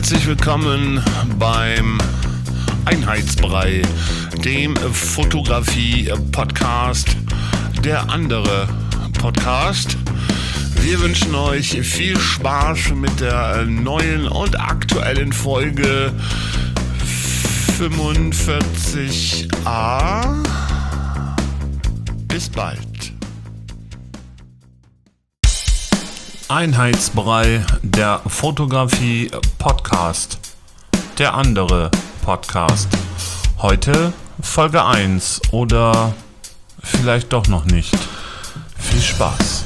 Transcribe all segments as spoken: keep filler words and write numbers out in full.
Herzlich willkommen beim Einheitsbrei, dem Fotografie-Podcast, der andere Podcast. Wir wünschen euch viel Spaß mit der neuen und aktuellen Folge fünfundvierzig a. Bis bald. Einheitsbrei, der Fotografie-Podcast, der andere Podcast. Heute Folge eins oder vielleicht doch noch nicht. Viel Spaß.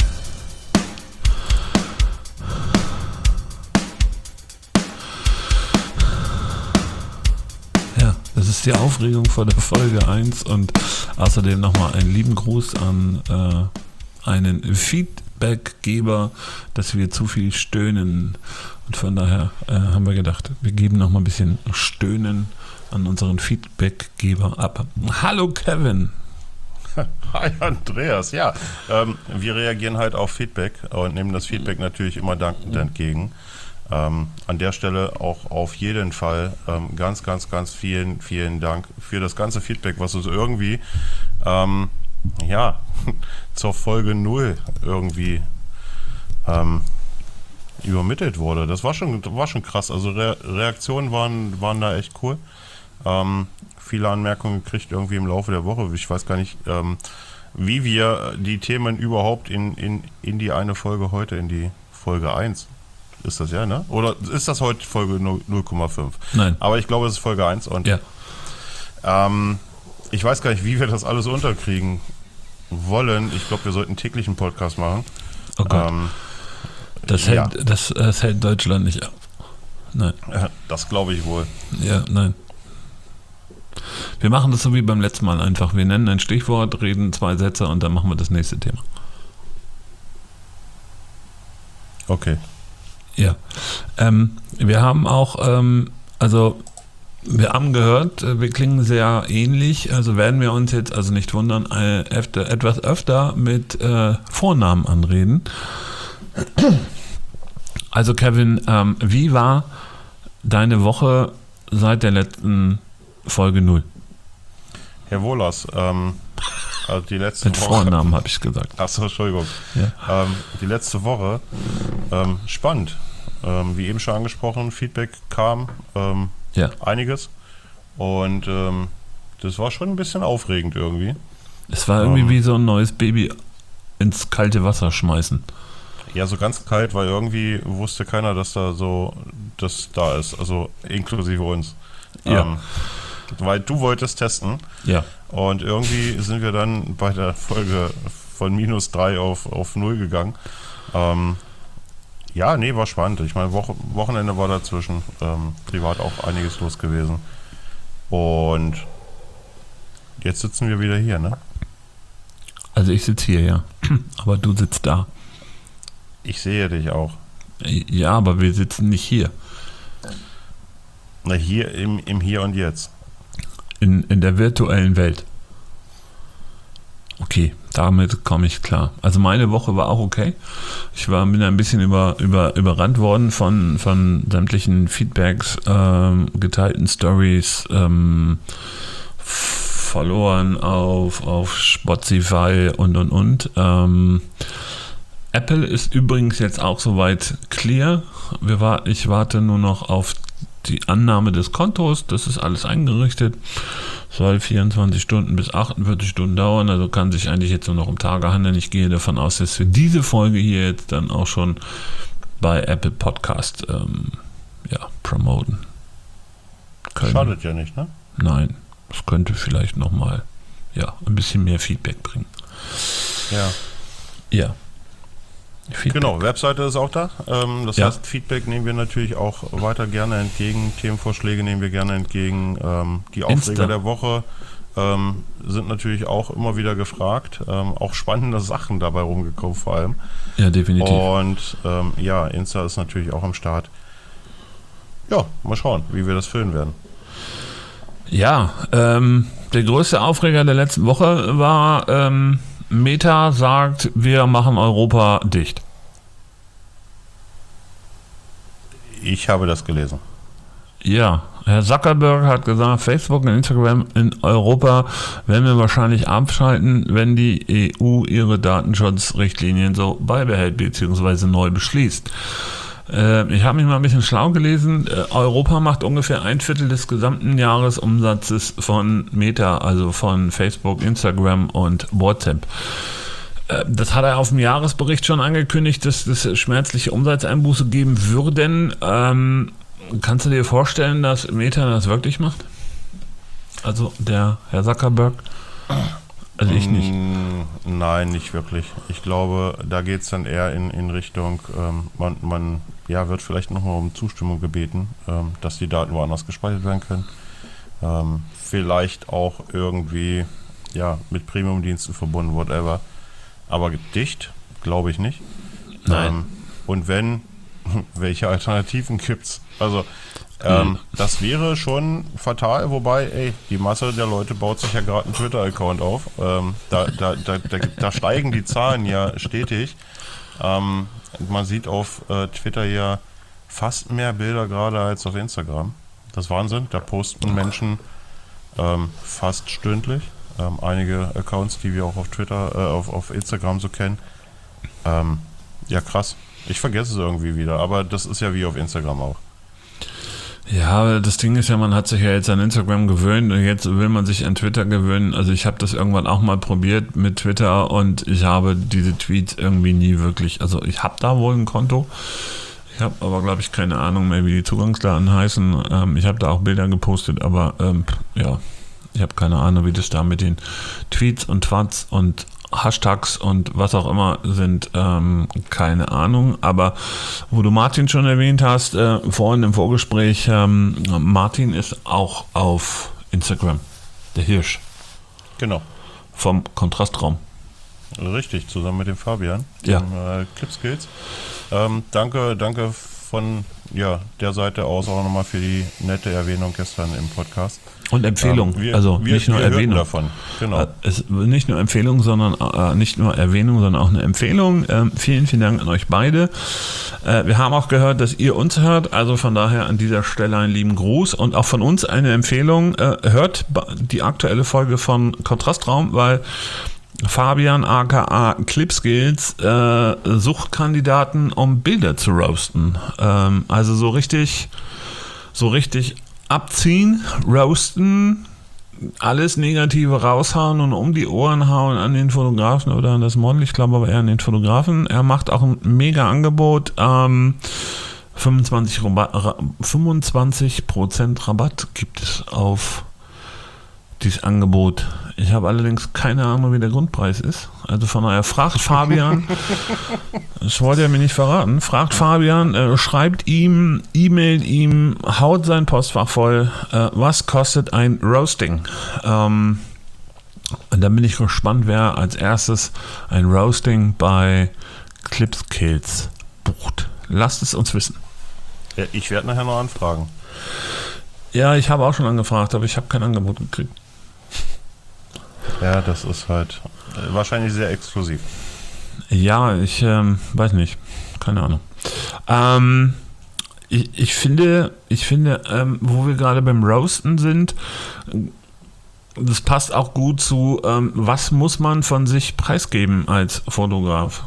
Ja, das ist die Aufregung vor der Folge eins und außerdem nochmal einen lieben Gruß an äh, einen Feedbackgeber, dass wir zu viel stöhnen. Und von daher äh, haben wir gedacht, wir geben noch mal ein bisschen Stöhnen an unseren Feedbackgeber ab. Hallo Kevin. Hi Andreas. Ja, ähm, wir reagieren halt auf Feedback und nehmen das Feedback natürlich immer dankend entgegen. Ähm, an der Stelle auch auf jeden Fall ähm, ganz, ganz, ganz vielen, vielen Dank für das ganze Feedback, was uns irgendwie ähm, ja, zur Folge null irgendwie ähm, übermittelt wurde. Das war schon, war schon krass. Also Re- Reaktionen waren, waren da echt cool. Ähm, viele Anmerkungen gekriegt irgendwie im Laufe der Woche. Ich weiß gar nicht, ähm, wie wir die Themen überhaupt in, in, in die eine Folge heute, in die Folge eins. Ist das ja, ne? Oder ist das heute Folge null Komma fünf? Nein. Aber ich glaube, es ist Folge eins und ja. ähm, ich weiß gar nicht, wie wir das alles unterkriegen wollen. Ich glaube, wir sollten einen täglichen Podcast machen. Oh Gott. Ähm, das, ja. hält, das, das hält Deutschland nicht ab. Nein. Das glaube ich wohl. Ja, nein. Wir machen das so wie beim letzten Mal einfach. Wir nennen ein Stichwort, reden zwei Sätze und dann machen wir das nächste Thema. Okay. Ja. Ähm, wir haben auch, ähm, also wir haben gehört, wir klingen sehr ähnlich, also werden wir uns jetzt also nicht wundern, äh, öfter, etwas öfter mit äh, Vornamen anreden. Also Kevin, ähm, wie war deine Woche seit der letzten Folge null? Herr Wohlers, ähm, also die letzte mit Woche... Vornamen habe ich gesagt. Achso, Entschuldigung. Ja. Ähm, die letzte Woche, ähm, spannend. Ähm, wie eben schon angesprochen, Feedback kam, ähm, Ja. einiges. Und ähm, das war schon ein bisschen aufregend irgendwie. Es war irgendwie ähm, wie so ein neues Baby ins kalte Wasser schmeißen. Ja, so ganz kalt, weil irgendwie wusste keiner, dass da so das da ist. Also inklusive uns. Ja. Ähm, weil du wolltest testen. Ja. Und irgendwie sind wir dann bei der Folge von minus drei auf, auf null gegangen. Ähm, ja, nee, war spannend. Ich meine, Woche, Wochenende war dazwischen. Ähm, privat auch einiges los gewesen. Und jetzt sitzen wir wieder hier, ne? Also ich sitze hier, ja. Aber du sitzt da. Ich sehe dich auch. Ja, aber wir sitzen nicht hier. Na, hier im, im Hier und Jetzt. In, in der virtuellen Welt. Okay, damit komme ich klar. Also meine Woche war auch okay. Ich war, bin ein bisschen über, über, überrannt worden von, von sämtlichen Feedbacks, ähm, geteilten Stories, ähm, verloren auf, auf Spotify und und und. Ähm, Apple ist übrigens jetzt auch soweit clear. Wir war, ich warte nur noch auf die Annahme des Kontos. Das ist alles eingerichtet. Soll vierundzwanzig Stunden bis achtundvierzig Stunden dauern. Also kann sich eigentlich jetzt nur noch um Tage handeln. Ich gehe davon aus, dass wir diese Folge hier jetzt dann auch schon bei Apple Podcast ähm, ja, promoten können. Schadet ja nicht, ne? Nein, das könnte vielleicht nochmal ja, ein bisschen mehr Feedback bringen. Ja. Ja. Feedback. Genau, Webseite ist auch da. Ähm, das Ja. heißt, Feedback nehmen wir natürlich auch weiter gerne entgegen. Themenvorschläge nehmen wir gerne entgegen. Ähm, die Aufreger Insta. der Woche ähm, sind natürlich auch immer wieder gefragt. Ähm, auch spannende Sachen dabei rumgekommen vor allem. Ja, definitiv. Und ähm, ja, Insta ist natürlich auch am Start. Ja, mal schauen, wie wir das füllen werden. Ja, ähm, der größte Aufreger der letzten Woche war, ähm, Meta sagt, wir machen Europa dicht. Ich habe das gelesen. Ja, Herr Zuckerberg hat gesagt, Facebook und Instagram in Europa werden wir wahrscheinlich abschalten, wenn die E U ihre Datenschutzrichtlinien so beibehält bzw. neu beschließt. Äh, ich habe mich mal ein bisschen schlau gelesen. Äh, Europa macht ungefähr ein Viertel des gesamten Jahresumsatzes von Meta, also von Facebook, Instagram und WhatsApp. Äh, das hat er auf dem Jahresbericht schon angekündigt, dass es schmerzliche Umsatzeinbuße geben würden. Ähm, Kannst du dir vorstellen, dass Meta das wirklich macht? Also der Herr Zuckerberg? Also ich nicht. Nein, nicht wirklich. Ich glaube, da geht es dann eher in, in Richtung, ähm, man, man ja, wird vielleicht nochmal um Zustimmung gebeten, ähm, dass die Daten woanders gespeichert werden können. Ähm, vielleicht auch irgendwie ja, mit Premium-Diensten verbunden, whatever. Aber dicht, glaube ich nicht. Nein. Ähm, und wenn, welche Alternativen gibt's? Also, ähm, mhm. das wäre schon fatal, wobei, ey, die Masse der Leute baut sich ja gerade einen Twitter-Account auf. Ähm, da, da, da, da, da steigen die Zahlen ja stetig. Ähm, man sieht auf äh, Twitter ja fast mehr Bilder gerade als auf Instagram. Das ist Wahnsinn. Da posten Menschen ähm, fast stündlich. Ähm, einige Accounts, die wir auch auf Twitter, äh, auf, auf Instagram so kennen. Ähm, ja, krass. Ich vergesse es irgendwie wieder, aber das ist ja wie auf Instagram auch. Ja, das Ding ist ja, man hat sich ja jetzt an Instagram gewöhnt und jetzt will man sich an Twitter gewöhnen. Also ich habe das irgendwann auch mal probiert mit Twitter und ich habe diese Tweets irgendwie nie wirklich, also ich habe da wohl ein Konto. Ich habe aber, glaube ich, keine Ahnung mehr, wie die Zugangsdaten heißen. Ähm, ich habe da auch Bilder gepostet, aber ähm, ja, ich habe keine Ahnung, wie das da mit den Tweets und Twats und Hashtags und was auch immer sind, ähm, keine Ahnung. Aber wo du Martin schon erwähnt hast, äh, vorhin im Vorgespräch, ähm, Martin ist auch auf Instagram, der Hirsch. Genau. Vom Kontrastraum. Richtig, zusammen mit dem Fabian, ja. dem äh, Clipskills. Ähm, danke, danke von ja, der Seite aus auch nochmal für die nette Erwähnung gestern im Podcast. Und Empfehlung, ähm, wir, also wir, nicht nur wir Erwähnung. Davon. Genau. Äh, es, nicht nur Empfehlung, sondern äh, nicht nur Erwähnung, sondern auch eine Empfehlung. Ähm, vielen, vielen Dank an euch beide. Äh, wir haben auch gehört, dass ihr uns hört, also von daher an dieser Stelle einen lieben Gruß und auch von uns eine Empfehlung. Äh, hört die aktuelle Folge von Kontrastraum, weil Fabian aka Clipskills äh, sucht Kandidaten, um Bilder zu roasten. Ähm, also so richtig, so richtig abziehen, roasten, alles Negative raushauen und um die Ohren hauen an den Fotografen oder an das Model. Ich glaube aber eher an den Fotografen. Er macht auch ein mega Angebot. Ähm, fünfundzwanzig Prozent Rabatt gibt es auf dieses Angebot. Ich habe allerdings keine Ahnung, wie der Grundpreis ist. Also von daher fragt Fabian, das wollte er mir nicht verraten, fragt Fabian, äh, schreibt ihm, e-mailt ihm, haut sein Postfach voll, äh, was kostet ein Roasting? Ähm, und dann bin ich gespannt, wer als erstes ein Roasting bei Clipskills bucht. Lasst es uns wissen. Ja, ich werde nachher noch anfragen. Ja, ich habe auch schon angefragt, aber ich habe kein Angebot gekriegt. Ja, das ist halt äh, wahrscheinlich sehr exklusiv. Ja, ich ähm, weiß nicht. Keine Ahnung. Ähm, ich, ich finde, ich finde ähm, wo wir gerade beim Roasten sind, das passt auch gut zu, ähm, was muss man von sich preisgeben als Fotograf?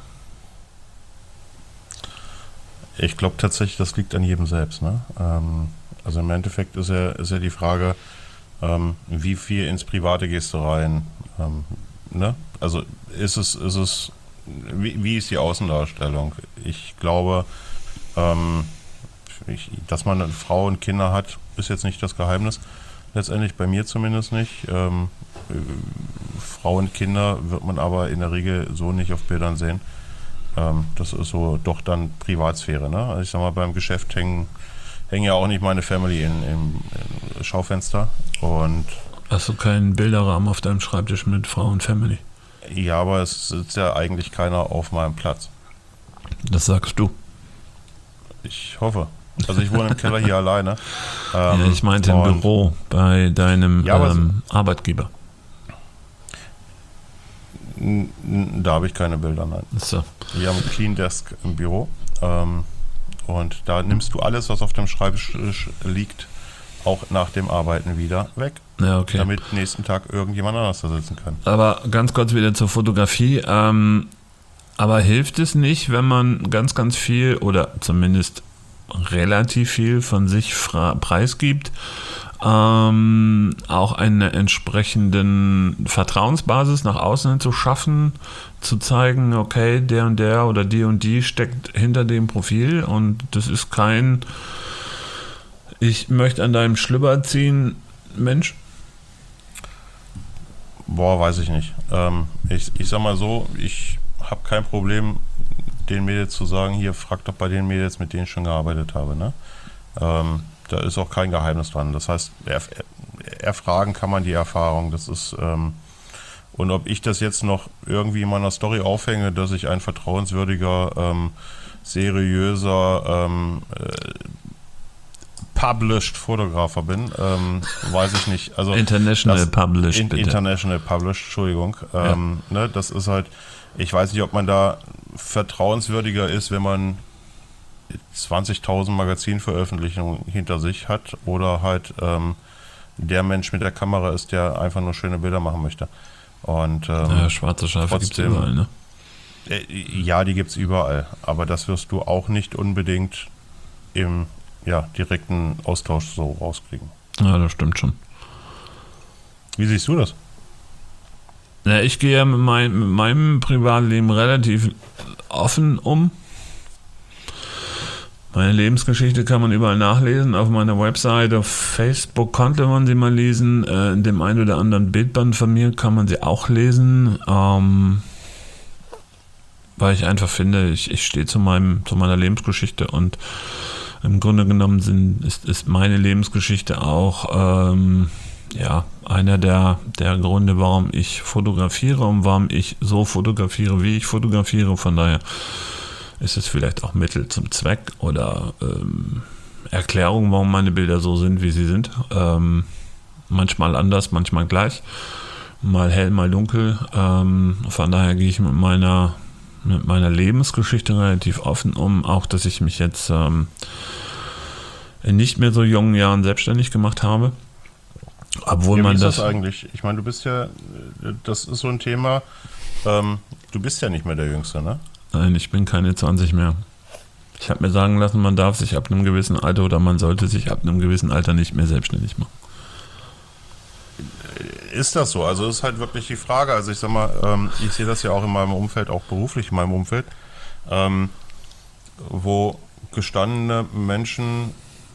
Ich glaube tatsächlich, das liegt an jedem selbst. Ne? Ähm, also im Endeffekt ist ja, ist ja die Frage, ähm, wie viel ins Private gehst du rein? Ähm, ne? Also ist es, ist es, wie, wie ist die Außendarstellung? Ich glaube, ähm, ich, dass man eine Frau und Kinder hat, ist jetzt nicht das Geheimnis. Letztendlich bei mir zumindest nicht. Ähm, Frau und Kinder wird man aber in der Regel so nicht auf Bildern sehen. Ähm, das ist so doch dann Privatsphäre. Ne? Also ich sag mal, beim Geschäft hängen, hängen ja auch nicht meine Family in, im, im Schaufenster. Und hast du keinen Bilderrahmen auf deinem Schreibtisch mit Frau und Family? Ja, aber es sitzt ja eigentlich keiner auf meinem Platz. Das sagst du. Ich hoffe. Also ich wohne im Keller hier alleine. Ähm, ja, ich meinte im Büro bei deinem ja, ähm, Arbeitgeber. N- n- da habe ich keine Bilder, nein. So. Wir haben ein Clean Desk im Büro. Ähm, und da nimmst du alles, was auf dem Schreibtisch liegt, auch nach dem Arbeiten wieder weg, Ja, okay. damit nächsten Tag irgendjemand anders da sitzen kann. Aber ganz kurz wieder zur Fotografie. Ähm, aber hilft es nicht, wenn man ganz, ganz viel oder zumindest relativ viel von sich fra- preisgibt, ähm, auch eine entsprechenden Vertrauensbasis nach außen hin zu schaffen, zu zeigen, okay, der und der oder die und die steckt hinter dem Profil und das ist kein ich möchte an deinem Schlüpper ziehen, Mensch? Boah, weiß ich nicht. Ähm, ich, ich sag mal so, ich habe kein Problem, den Mädels zu sagen, hier, frag doch bei den Mädels, mit denen ich schon gearbeitet habe. Ne? Ähm, da ist auch kein Geheimnis dran. Das heißt, erf- erfragen kann man die Erfahrung. Das ist, ähm, und ob ich das jetzt noch irgendwie in meiner Story aufhänge, dass ich ein vertrauenswürdiger, ähm, seriöser, ähm, äh, published Fotografer bin, ähm, weiß ich nicht. Also International das, Published, in, bitte. International Published, Entschuldigung. Ähm, ja. ne, das ist halt, ich weiß nicht, ob man da vertrauenswürdiger ist, wenn man zwanzigtausend Magazinveröffentlichungen hinter sich hat oder halt ähm, der Mensch mit der Kamera ist, der einfach nur schöne Bilder machen möchte. Und ähm, ja, schwarze Schafe gibt es überall, ne? Äh, ja, die gibt es überall. Aber das wirst du auch nicht unbedingt im ja, direkten Austausch so rauskriegen. Ja, das stimmt schon. Wie siehst du das? Ja, ich gehe mit, mein, mit meinem Privatleben relativ offen um. Meine Lebensgeschichte kann man überall nachlesen. Auf meiner Website, auf Facebook konnte man sie mal lesen. Äh, in dem einen oder anderen Bildband von mir kann man sie auch lesen. Ähm, weil ich einfach finde, ich, ich stehe zu, meinem, zu meiner Lebensgeschichte und im Grunde genommen sind, ist, ist meine Lebensgeschichte auch ähm, ja, einer der, der Gründe, warum ich fotografiere und warum ich so fotografiere, wie ich fotografiere. Von daher ist es vielleicht auch Mittel zum Zweck oder ähm, Erklärung, warum meine Bilder so sind, wie sie sind. Ähm, manchmal anders, manchmal gleich. Mal hell, mal dunkel. Ähm, von daher gehe ich mit meiner mit meiner Lebensgeschichte relativ offen um, auch dass ich mich jetzt ähm, in nicht mehr so jungen Jahren selbstständig gemacht habe. Obwohl ja, wie man ist das, das eigentlich? Ich meine, du bist ja, das ist so ein Thema, ähm, du bist ja nicht mehr der Jüngste, ne? Nein, ich bin keine zwanzig mehr. Ich habe mir sagen lassen, man darf sich ab einem gewissen Alter oder man sollte sich ab einem gewissen Alter nicht mehr selbstständig machen. Ist das so? Also ist halt wirklich die Frage. Also ich sag mal, ähm, ich sehe das ja auch in meinem Umfeld, auch beruflich in meinem Umfeld, ähm, wo gestandene Menschen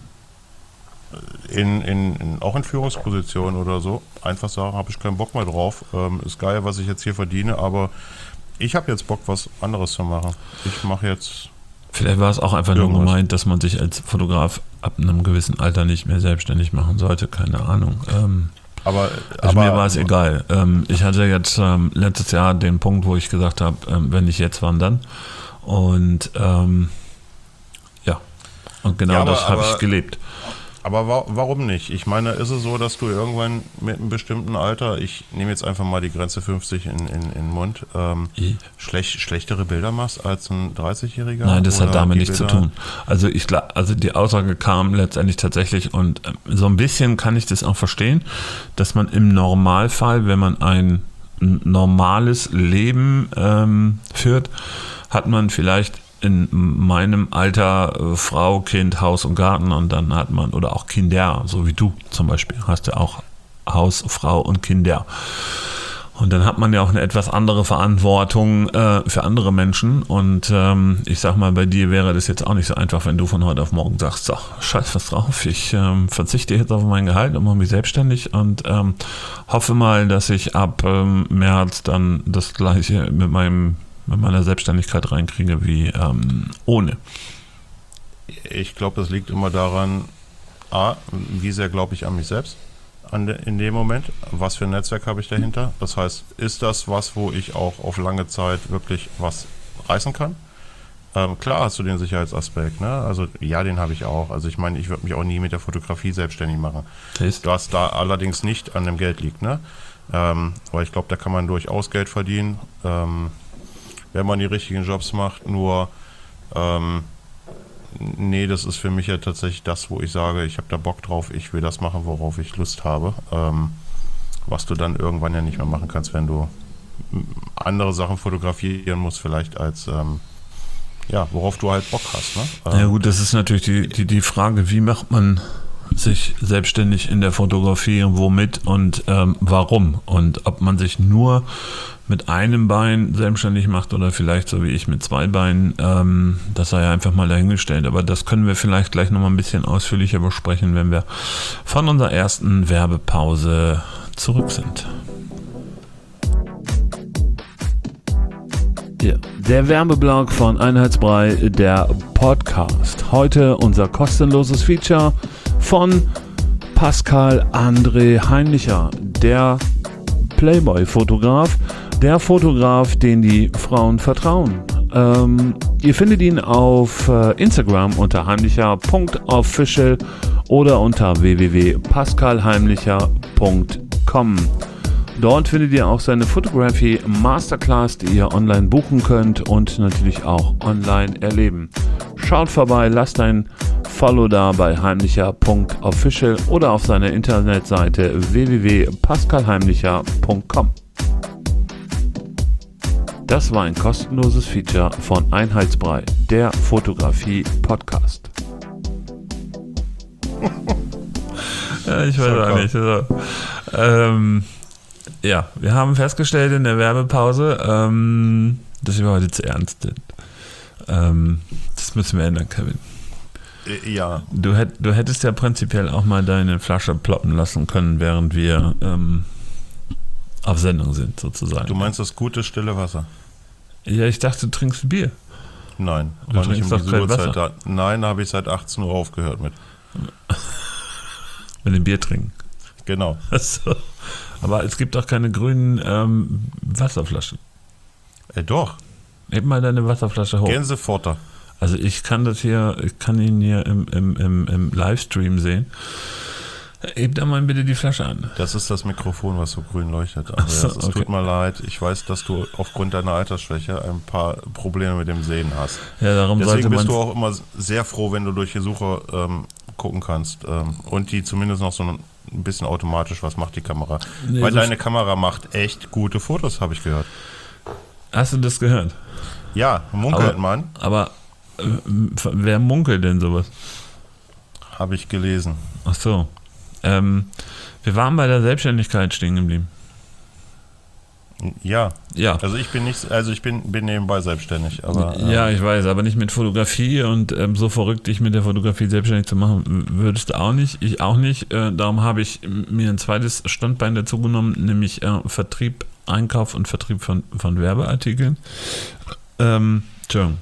in, in, in auch in Führungspositionen oder so einfach sagen, habe ich keinen Bock mehr drauf. Ähm, ist geil, was ich jetzt hier verdiene, aber ich habe jetzt Bock, was anderes zu machen. Ich mache jetzt... Vielleicht war es auch einfach irgendwas. nur gemeint, dass man sich als Fotograf ab einem gewissen Alter nicht mehr selbstständig machen sollte. Keine Ahnung. Ähm, Aber, also aber mir war es egal. Ähm, ich hatte jetzt ähm, letztes Jahr den Punkt, wo ich gesagt habe, ähm, wenn nicht jetzt, wann dann? Und ähm, ja, und genau Ja, aber- das habe ich aber- gelebt. Aber wa warum nicht? Ich meine, ist es so, dass du irgendwann mit einem bestimmten Alter, ich nehme jetzt einfach mal die Grenze fünfzig in, in, in den Mund, ähm, I. schlecht, schlechtere Bilder machst als ein dreißigjähriger? Nein, das hat Oder damit die nichts zu Bilder- tun. Also ich gla- also die Aussage kam letztendlich tatsächlich und ähm, so ein bisschen kann ich das auch verstehen, dass man im Normalfall, wenn man ein n- normales Leben ähm, führt, hat man vielleicht in meinem Alter äh, Frau, Kind, Haus und Garten und dann hat man, oder auch Kinder, so wie du zum Beispiel, hast ja auch Haus, Frau und Kinder. Und dann hat man ja auch eine etwas andere Verantwortung äh, für andere Menschen. Und ähm, ich sag mal, bei dir wäre das jetzt auch nicht so einfach, wenn du von heute auf morgen sagst, so, scheiß was drauf, ich ähm, verzichte jetzt auf mein Gehalt und mache mich selbstständig und ähm, hoffe mal, dass ich ab ähm, März dann das gleiche mit meinem mit meiner Selbstständigkeit reinkriege wie ähm, ohne. Ich glaube, das liegt immer daran, A, wie sehr glaube ich an mich selbst an de, in dem Moment, was für ein Netzwerk habe ich dahinter. Das heißt, ist das was, wo ich auch auf lange Zeit wirklich was reißen kann? Ähm, klar hast du den Sicherheitsaspekt, ne? Also ja, den habe ich auch. Also ich meine, ich würde mich auch nie mit der Fotografie selbstständig machen. Siehst? Was da allerdings nicht an dem Geld liegt, ne? Ähm, aber ich glaube, da kann man durchaus Geld verdienen, ähm, wenn man die richtigen Jobs macht. Nur ähm, Nee, das ist für mich ja tatsächlich das, wo ich sage, ich habe da Bock drauf, ich will das machen, worauf ich Lust habe. Ähm, was du dann irgendwann ja nicht mehr machen kannst, wenn du andere Sachen fotografieren musst, vielleicht als, ähm, ja, worauf du halt Bock hast. Ne? Ähm, Ja gut, das ist natürlich die, die, die Frage, wie macht man sich selbstständig in der Fotografie und womit und ähm, warum und ob man sich nur mit einem Bein selbstständig macht oder vielleicht so wie ich mit zwei Beinen, ähm, das sei ja einfach mal dahingestellt, aber das können wir vielleicht gleich nochmal ein bisschen ausführlicher besprechen, wenn wir von unserer ersten Werbepause zurück sind. Ja, der Werbeblock von Einheitsbrei, der Podcast. Heute unser kostenloses Feature von Pascal André Heimlicher, der Playboy-Fotograf, der Fotograf, den die Frauen vertrauen. Ähm, ihr findet ihn auf äh, Instagram unter heimlicher punkt official oder unter w w w punkt pascal heimlicher punkt com. Dort findet ihr auch seine Photography Masterclass, die ihr online buchen könnt und natürlich auch online erleben. Schaut vorbei, lasst ein Follow da bei heimlicher punkt official oder auf seiner Internetseite w w w punkt pascal heimlicher punkt com. Das war ein kostenloses Feature von Einheitsbrei, der Fotografie-Podcast. Ja, ich weiß auch nicht. Also, ähm, ja, wir haben festgestellt in der Werbepause, ähm, dass wir heute zu ernst sind. Ähm, das müssen wir ändern, Kevin. Ja. Du, hätt, du hättest ja prinzipiell auch mal deine Flasche ploppen lassen können, während wir ähm, auf Sendung sind, sozusagen. Du meinst das gute, stille Wasser? Ja, ich dachte, du trinkst Bier. Nein. Du war trinkst nicht um doch diese kein Uhrzeit Wasser. da. Nein, da habe ich seit achtzehn Uhr aufgehört mit. Mit dem Bier trinken. Genau. Achso. Aber es gibt doch keine grünen ähm, Wasserflaschen. Äh, doch. Heb mal deine Wasserflasche hoch. Gänsefutter. Also ich kann das hier, ich kann ihn hier im, im, im, im Livestream sehen. Heb da mal bitte die Flasche an. Das ist das Mikrofon, was so grün leuchtet. Also so, es okay. tut mir leid. Ich weiß, dass du aufgrund deiner Altersschwäche ein paar Probleme mit dem Sehen hast. Ja, darum Deswegen sollte bist man du auch immer sehr froh, wenn du durch die Suche ähm, gucken kannst. Ähm, und die zumindest noch so ein bisschen automatisch was macht die Kamera. Nee, Weil so deine Kamera macht echt gute Fotos, habe ich gehört. Hast du das gehört? Ja, munkelt aber, man. Aber äh, wer munkelt denn sowas? Habe ich gelesen. Ach so. Ähm, wir waren bei der Selbstständigkeit stehen geblieben. Ja. Ja. Also ich bin nicht, also ich bin, bin nebenbei selbstständig, aber. Ähm, Ja, ich weiß, aber nicht mit Fotografie und ähm, so verrückt dich mit der Fotografie selbstständig zu machen, würdest du auch nicht, ich auch nicht. Äh, darum habe ich mir ein zweites Standbein dazu genommen, nämlich äh, Vertrieb, Einkauf und Vertrieb von, von Werbeartikeln. Ähm, Entschuldigung.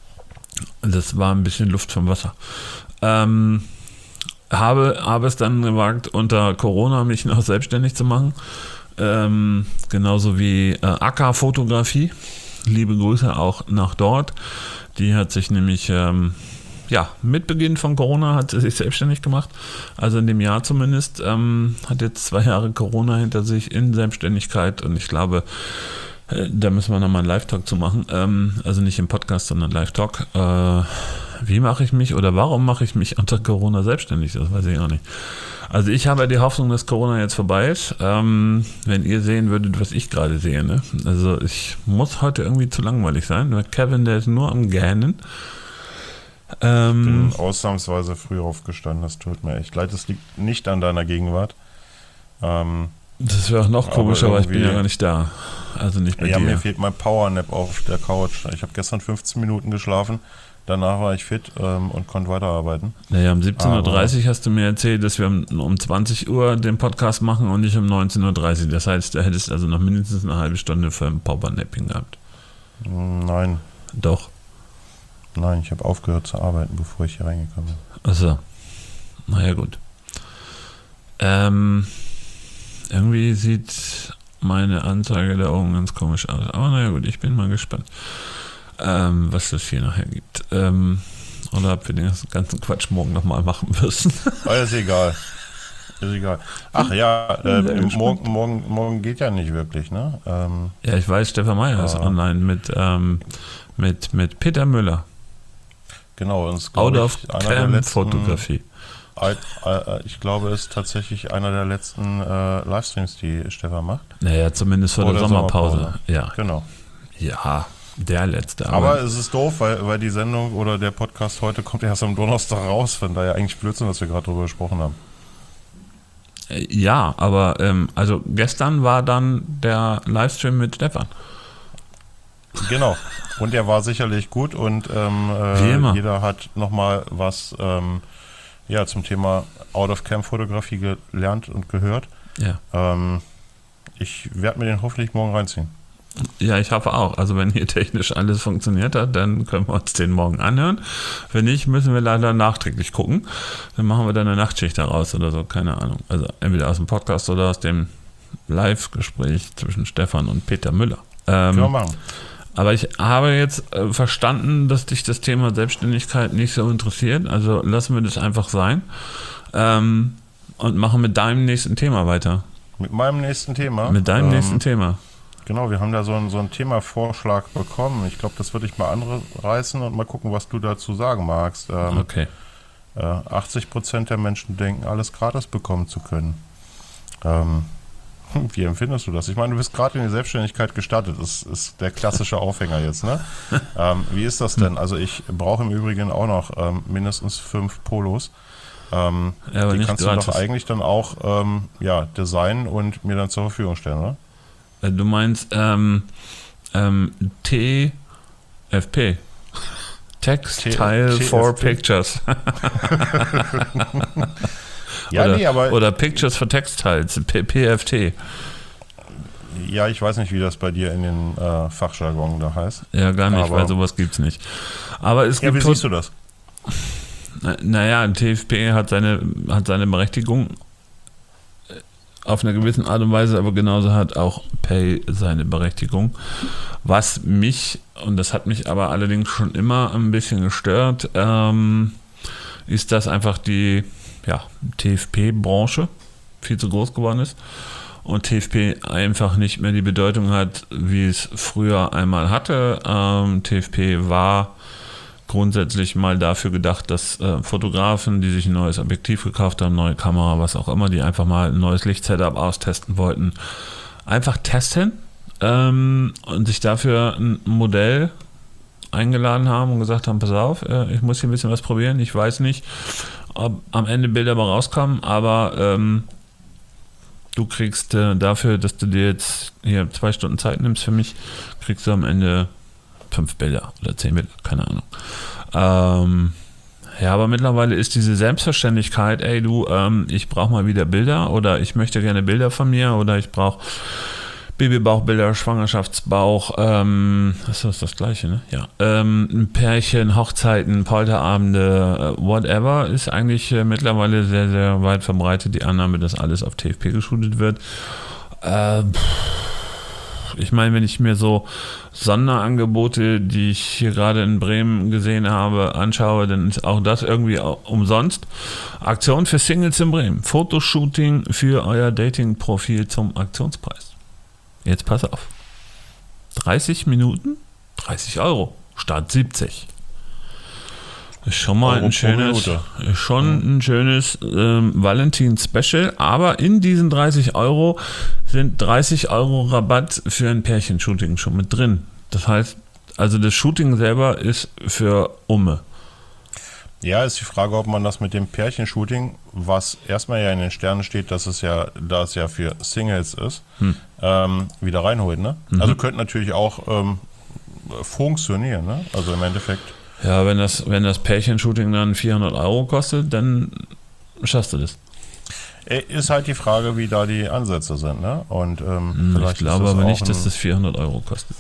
Das war ein bisschen Luft vom Wasser. Ähm, habe, habe es dann gewagt, unter Corona mich noch selbstständig zu machen. Ähm, genauso wie äh, Acker-Fotografie. Liebe Grüße auch nach dort. Die hat sich nämlich, ähm, ja, mit Beginn von Corona hat sie sich selbstständig gemacht. Also in dem Jahr zumindest. Ähm, hat jetzt zwei Jahre Corona hinter sich in Selbstständigkeit und ich glaube, äh, da müssen wir nochmal einen Live-Talk zu machen. Ähm, also nicht im Podcast, sondern Live-Talk. Äh, wie mache ich mich oder warum mache ich mich unter Corona selbstständig? Das weiß ich auch nicht. Also ich habe die Hoffnung, dass Corona jetzt vorbei ist. Ähm, wenn ihr sehen würdet, was ich gerade sehe. Ne? Also ich muss heute irgendwie zu langweilig sein. Weil Kevin, der ist nur am Gähnen. Ähm, Ich bin ausnahmsweise früh aufgestanden. Das tut mir echt leid. Das liegt nicht an deiner Gegenwart. Ähm, das wäre auch noch komischer, aber ich bin ja gar nicht da. Also nicht bei ja, dir. mir fehlt mein Powernap auf der Couch. Ich habe gestern fünfzehn Minuten geschlafen. Danach war ich fit ähm, und konnte weiterarbeiten. Naja, um siebzehn Uhr dreißig hast du mir erzählt, dass wir um, um zwanzig Uhr den Podcast machen und nicht um neunzehn Uhr dreißig. Das heißt, da hättest also noch mindestens eine halbe Stunde für ein Powernapping gehabt. Nein. Doch. Nein, ich habe aufgehört zu arbeiten, bevor ich hier reingekommen bin. Achso. Naja, gut. Ähm, irgendwie sieht meine Anzeige da oben ganz komisch aus. Aber naja, gut, ich bin mal gespannt. Ähm, was das hier nachher gibt. Ähm, oder ob wir den ganzen Quatsch morgen nochmal machen müssen. Aber ist egal. Ist egal. Ach ja, äh, morgen, morgen, morgen geht ja nicht wirklich, ne? Ähm, ja, ich weiß, Stefan Meyer ist ah. online mit, ähm, mit, mit Peter Müller. Genau, und es ist, Out glaube of ich, einer der Cam letzten, Fotografie. äh, äh, ich glaube, es ist tatsächlich einer der letzten äh, Livestreams, die Stefan macht. Naja, zumindest vor Vor der der Sommerpause. Sommerpause. Ja. Genau. Ja, der letzte. Aber es ist doof, weil, weil die Sendung oder der Podcast heute kommt erst am Donnerstag raus. Von daher eigentlich Blödsinn, was wir gerade drüber gesprochen haben. Ja, aber ähm, also gestern war dann der Livestream mit Stefan. Genau. Und der war sicherlich gut und ähm, Wie immer. äh, jeder hat nochmal was ähm, ja, zum Thema Out-of-Cam-Fotografie gelernt und gehört. Ja. Ähm, ich werde mir den hoffentlich morgen reinziehen. Ja, ich hoffe auch. Also wenn hier technisch alles funktioniert hat, dann können wir uns den morgen anhören. Wenn nicht, müssen wir leider nachträglich gucken. Dann machen wir dann eine Nachtschicht daraus oder so, keine Ahnung. Also entweder aus dem Podcast oder aus dem Live-Gespräch zwischen Stefan und Peter Müller. Ähm, Können wir machen. Aber ich habe jetzt äh, verstanden, dass dich das Thema Selbstständigkeit nicht so interessiert. Also lassen wir das einfach sein ähm, und machen mit deinem nächsten Thema weiter. Mit meinem nächsten Thema. Mit deinem ähm, nächsten Thema. Genau, wir haben da so einen, so einen Themavorschlag bekommen. Ich glaube, das würde ich mal anreißen und mal gucken, was du dazu sagen magst. Ähm, Okay. äh, achtzig Prozent der Menschen denken, alles gratis bekommen zu können. Ähm, wie empfindest du das? Ich meine, du bist gerade in die Selbstständigkeit gestartet. Das ist der klassische Aufhänger jetzt, ne? ähm, wie ist das denn? Also ich brauche im Übrigen auch noch ähm, mindestens fünf Polos. Ähm, Ja, aber die nicht kannst gratis. du doch eigentlich dann auch ähm, ja, designen und mir dann zur Verfügung stellen, oder? Du meinst ähm, ähm, T F P. Textile T- for T F P. Pictures. Ja, oder, nee, aber oder Pictures for Textiles, P- PFT. ja, ich weiß nicht, wie das bei dir in den äh, Fachjargon da heißt. Ja, gar nicht, Aber- weil sowas gibt's nicht. Aber es Ja, gibt wie siehst du das? Na- Naja, T F P hat seine, hat seine Berechtigung auf einer gewissen Art und Weise, aber genauso hat auch Pay seine Berechtigung. Was mich, und das hat mich aber allerdings schon immer ein bisschen gestört, ähm, ist, dass einfach die ja, T F P-Branche viel zu groß geworden ist und T F P einfach nicht mehr die Bedeutung hat, wie es früher einmal hatte. Ähm, T F P war grundsätzlich mal dafür gedacht, dass äh, Fotografen, die sich ein neues Objektiv gekauft haben, neue Kamera, was auch immer, die einfach mal ein neues Lichtsetup austesten wollten, einfach testen ähm, und sich dafür ein Modell eingeladen haben und gesagt haben, pass auf, äh, ich muss hier ein bisschen was probieren, ich weiß nicht, ob am Ende Bilder mal rauskommen, aber ähm, du kriegst äh, dafür, dass du dir jetzt hier zwei Stunden Zeit nimmst für mich, kriegst du am Ende fünf Bilder oder zehn Bilder, keine Ahnung. Ähm, ja, aber mittlerweile ist diese Selbstverständlichkeit, ey du, ähm, ich brauche mal wieder Bilder oder ich möchte gerne Bilder von mir oder ich brauche Babybauchbilder, Schwangerschaftsbauch, ähm, das ist das Gleiche, ne? Ja. Ähm, ein Pärchen, Hochzeiten, Polterabende, äh, whatever, ist eigentlich äh, mittlerweile sehr, sehr weit verbreitet, die Annahme, dass alles auf T F P geschultet wird. Äh, Ich meine, wenn ich mir so Sonderangebote, die ich hier gerade in Bremen gesehen habe, anschaue, dann ist auch das irgendwie umsonst. Aktion für Singles in Bremen. Fotoshooting für euer Dating-Profil zum Aktionspreis. Jetzt pass auf. dreißig Minuten, dreißig Euro, statt siebzig. Ist schon mal Euro ein pro schönes, Minute. ist schon ein schönes ähm, Valentin-Special, aber in diesen dreißig Euro sind dreißig Euro Rabatt für ein Pärchenshooting schon mit drin. Das heißt, also das Shooting selber ist für Umme. Ja, ist die Frage, ob man das mit dem Pärchenshooting, was erstmal ja in den Sternen steht, dass es ja, da es ja für Singles ist, Hm. ähm, wieder reinholt, ne? Mhm. Also könnte natürlich auch ähm, funktionieren, ne? Also im Endeffekt. Ja, wenn das, wenn das Pärchenshooting dann vierhundert Euro kostet, dann schaffst du das. Äh, Ist halt die Frage, wie da die Ansätze sind, ne? Und ähm, Hm, vielleicht ich glaube ist das aber auch nicht, dass ein- das vierhundert Euro kostet.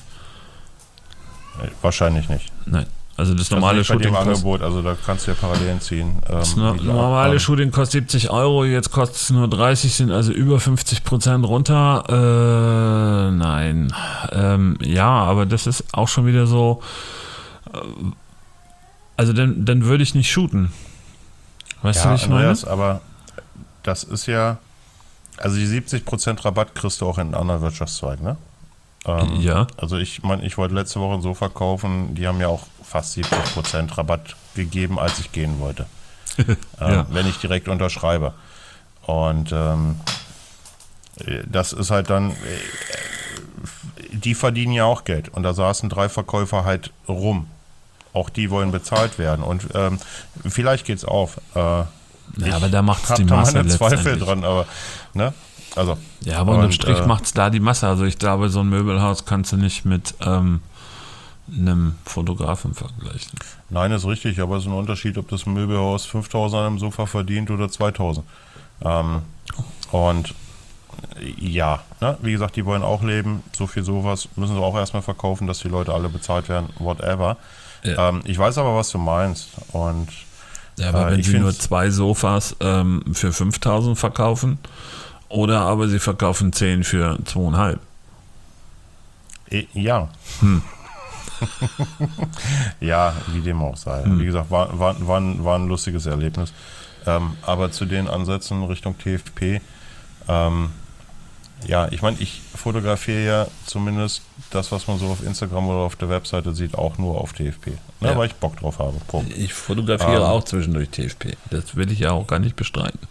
äh, wahrscheinlich nicht. Nein. Also das Also normale nicht bei dem Shooting kostet, Angebot, also da kannst du ja Parallelen ziehen. Ähm, das no- wie die normale ab- Shooting kostet siebzig Euro, jetzt kostet es nur dreißig, sind also über fünfzig Prozent runter. Äh, nein. Ähm, ja, aber das ist auch schon wieder so. Äh, also dann, dann würde ich nicht shooten. Weißt du, Ja, wie ich meine? Andreas, aber das ist ja, also die siebzig Prozent Rabatt kriegst du auch in anderen Wirtschaftszweigen, ne? Ähm, Ja. Also ich meine, ich wollte letzte Woche ein Sofa kaufen, die haben mir auch fast siebzig Prozent Rabatt gegeben, als ich gehen wollte. ähm, Ja. Wenn ich direkt unterschreibe. Und ähm, das ist halt dann, die verdienen ja auch Geld. Und da saßen drei Verkäufer halt rum. Auch die wollen bezahlt werden. Und ähm, vielleicht geht's auf. Äh, Ja, ich aber da macht's hab die da Masse meine Zweifel letztendlich. dran, aber ne? Also. Ja, aber unterm und, Strich äh, macht's da die Masse. Also ich glaube, so ein Möbelhaus kannst du nicht mit ähm, einem Fotografen vergleichen. Nein, ist richtig, aber es ist ein Unterschied, ob das Möbelhaus fünftausend an einem Sofa verdient oder zweitausend. Ähm, und ja, ne? Wie gesagt, die wollen auch leben. So viel sowas müssen sie auch erstmal verkaufen, dass die Leute alle bezahlt werden, whatever. Ja. Ähm, ich weiß aber, was du meinst. Und Ja, aber äh, wenn ich sie nur find's- zwei Sofas ähm, für fünftausend verkaufen oder aber sie verkaufen zehn für zweieinhalb. eh, ja. Hm. Ja, wie dem auch sei. Hm. Wie gesagt, war, war, war, ein, war ein lustiges Erlebnis. Ähm, aber zu den Ansätzen Richtung T F P, ähm, ja, ich meine, ich fotografiere ja zumindest das, was man so auf Instagram oder auf der Webseite sieht, auch nur auf T F P. Ne, Ja. Weil ich Bock drauf habe. Punkt. Ich fotografiere Ähm. auch zwischendurch T F P. Das will ich ja auch gar nicht bestreiten.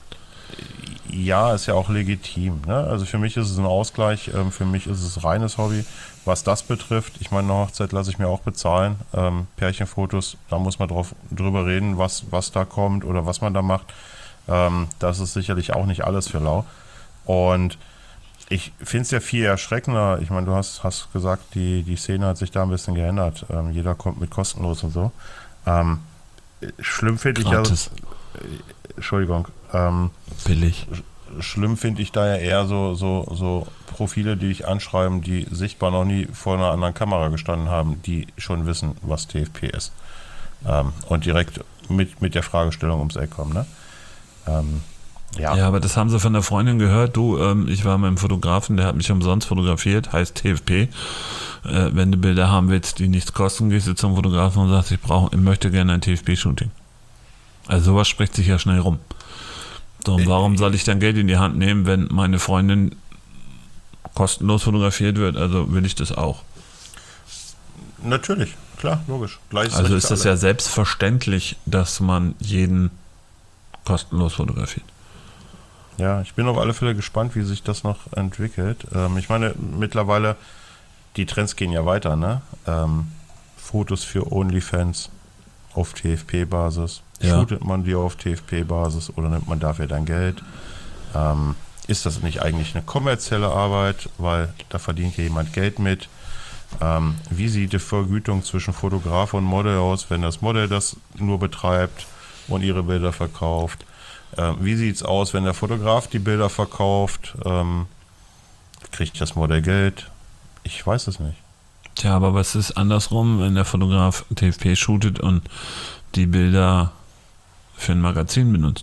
Ja, ist ja auch legitim. Ne? Also für mich ist es ein Ausgleich, ähm, für mich ist es reines Hobby. Was das betrifft, ich meine, eine Hochzeit lasse ich mir auch bezahlen. Ähm, Pärchenfotos, da muss man drauf, drüber reden, was, was da kommt oder was man da macht. Ähm, das ist sicherlich auch nicht alles für lau. Und ich finde es ja viel erschreckender. Ich meine, du hast, hast gesagt, die, die Szene hat sich da ein bisschen geändert. Ähm, jeder kommt mit kostenlos und so. Ähm, schlimm finde ich ja. Gratis. Entschuldigung. Ähm, Billig. Schlimm finde ich da ja eher so, so, so Profile, die dich anschreiben, die sichtbar noch nie vor einer anderen Kamera gestanden haben, die schon wissen, was T F P ist. Ähm, und direkt mit, mit der Fragestellung ums Eck kommen. Ne? Ähm, ja. Ja, aber das haben sie von der Freundin gehört. Du, ähm, ich war mit einem Fotografen, der hat mich umsonst fotografiert, heißt T F P. Äh, wenn du Bilder haben willst, die nichts kosten, gehst du zum Fotografen und sagst, ich brauche, ich möchte gerne ein T F P-Shooting. Also sowas spricht sich ja schnell rum. So, und warum soll ich dann Geld in die Hand nehmen, wenn meine Freundin kostenlos fotografiert wird? Also will ich das auch. Natürlich, klar, logisch. Gleiches Also Recht ist für es alle. ja selbstverständlich, dass man jeden kostenlos fotografiert. Ja, ich bin auf alle Fälle gespannt, wie sich das noch entwickelt. Ähm, ich meine, mittlerweile, die Trends gehen ja weiter, ne? Ähm, Fotos für OnlyFans auf T F P-Basis. Ja. Shootet man die auf T F P-Basis oder nimmt man dafür dann Geld? Ähm, ist das nicht eigentlich eine kommerzielle Arbeit, weil da verdient ja jemand Geld mit? Ähm, wie sieht die Vergütung zwischen Fotograf und Model aus, wenn das Model das nur betreibt und ihre Bilder verkauft? Ähm, wie sieht es aus, wenn der Fotograf die Bilder verkauft? Ähm, kriegt das Model Geld? Ich weiß es nicht. Tja, aber was ist andersrum, wenn der Fotograf T F P shootet und die Bilder für ein Magazin benutzt?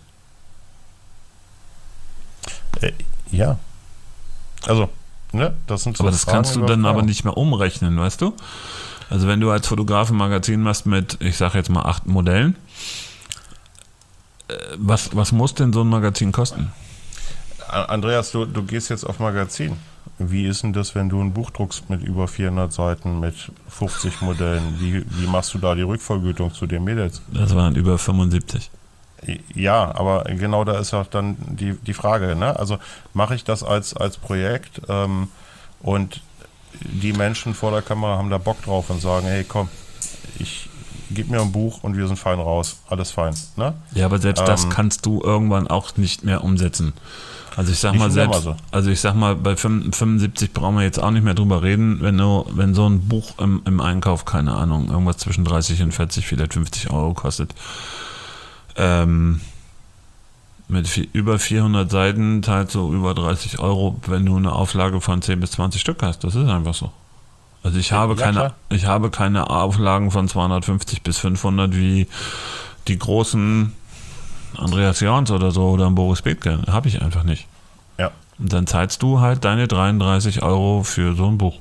Äh, ja. Also, ne, das sind so Aber das Fragen kannst du über dann Fragen. aber nicht mehr umrechnen, weißt du? Also wenn du als Fotograf ein Magazin machst mit, ich sag jetzt mal acht Modellen, äh, was, was muss denn so ein Magazin kosten? A- Andreas, du, du gehst jetzt auf Magazin. Wie ist denn das, wenn du ein Buch druckst mit über vierhundert Seiten, mit fünfzig Modellen? Wie, wie machst du da die Rückvergütung zu den Mädels? Das waren über fünfundsiebzig. Ja, aber genau da ist auch dann die, die Frage, ne? Also mache ich das als, als Projekt ähm, und die Menschen vor der Kamera haben da Bock drauf und sagen, hey komm, ich gib mir ein Buch und wir sind fein raus, alles fein, ne? Ja, aber selbst das Ähm, kannst du irgendwann auch nicht mehr umsetzen. Also ich sag Nicht mal schon selbst, immer so. also ich sag mal, bei fünfundsiebzig brauchen wir jetzt auch nicht mehr drüber reden, wenn du, wenn so ein Buch im, im Einkauf, keine Ahnung, irgendwas zwischen dreißig und vierzig, vielleicht fünfzig Euro kostet. Ähm, mit viel, über vierhundert Seiten teilt so über dreißig Euro, wenn du eine Auflage von zehn bis zwanzig Stück hast. Das ist einfach so. Also ich habe Ja, keine, klar. ich habe keine Auflagen von zweihundertfünfzig bis fünfhundert wie die großen Andreas Jans oder so oder ein Boris Bethke. Habe ich einfach nicht. Ja. Und dann zahlst du halt deine dreiunddreißig Euro für so ein Buch.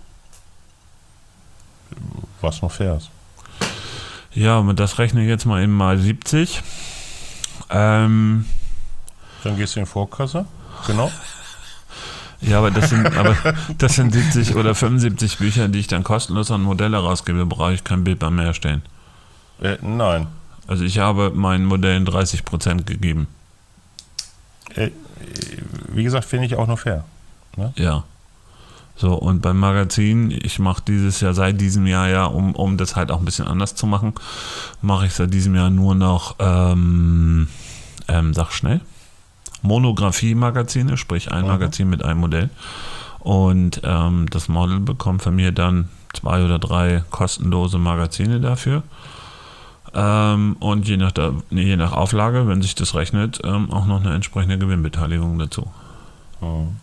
Was noch fair ist. Ja, und das rechne ich jetzt mal eben mal siebzig. Ähm, Dann gehst du in Vorkasse, genau. Ja, aber das sind, aber das sind siebzig oder fünfundsiebzig Bücher, die ich dann kostenlos an Modelle rausgebe, brauche ich kein Bild beim mehr erstellen. Äh, nein. Also ich habe meinen Modellen dreißig Prozent gegeben. Äh, wie gesagt, finde ich auch nur fair. Ne? Ja. So, und beim Magazin, ich mache dieses Jahr, seit diesem Jahr ja, um, um das halt auch ein bisschen anders zu machen, mache ich seit diesem Jahr nur noch, ähm, ähm, sag schnell, Monographie-Magazine, sprich ein mhm. Magazin mit einem Modell. Und ähm, das Model bekommt von mir dann zwei oder drei kostenlose Magazine dafür. Ähm, und je nach, der, nee, je nach Auflage, wenn sich das rechnet, ähm, auch noch eine entsprechende Gewinnbeteiligung dazu. Mhm.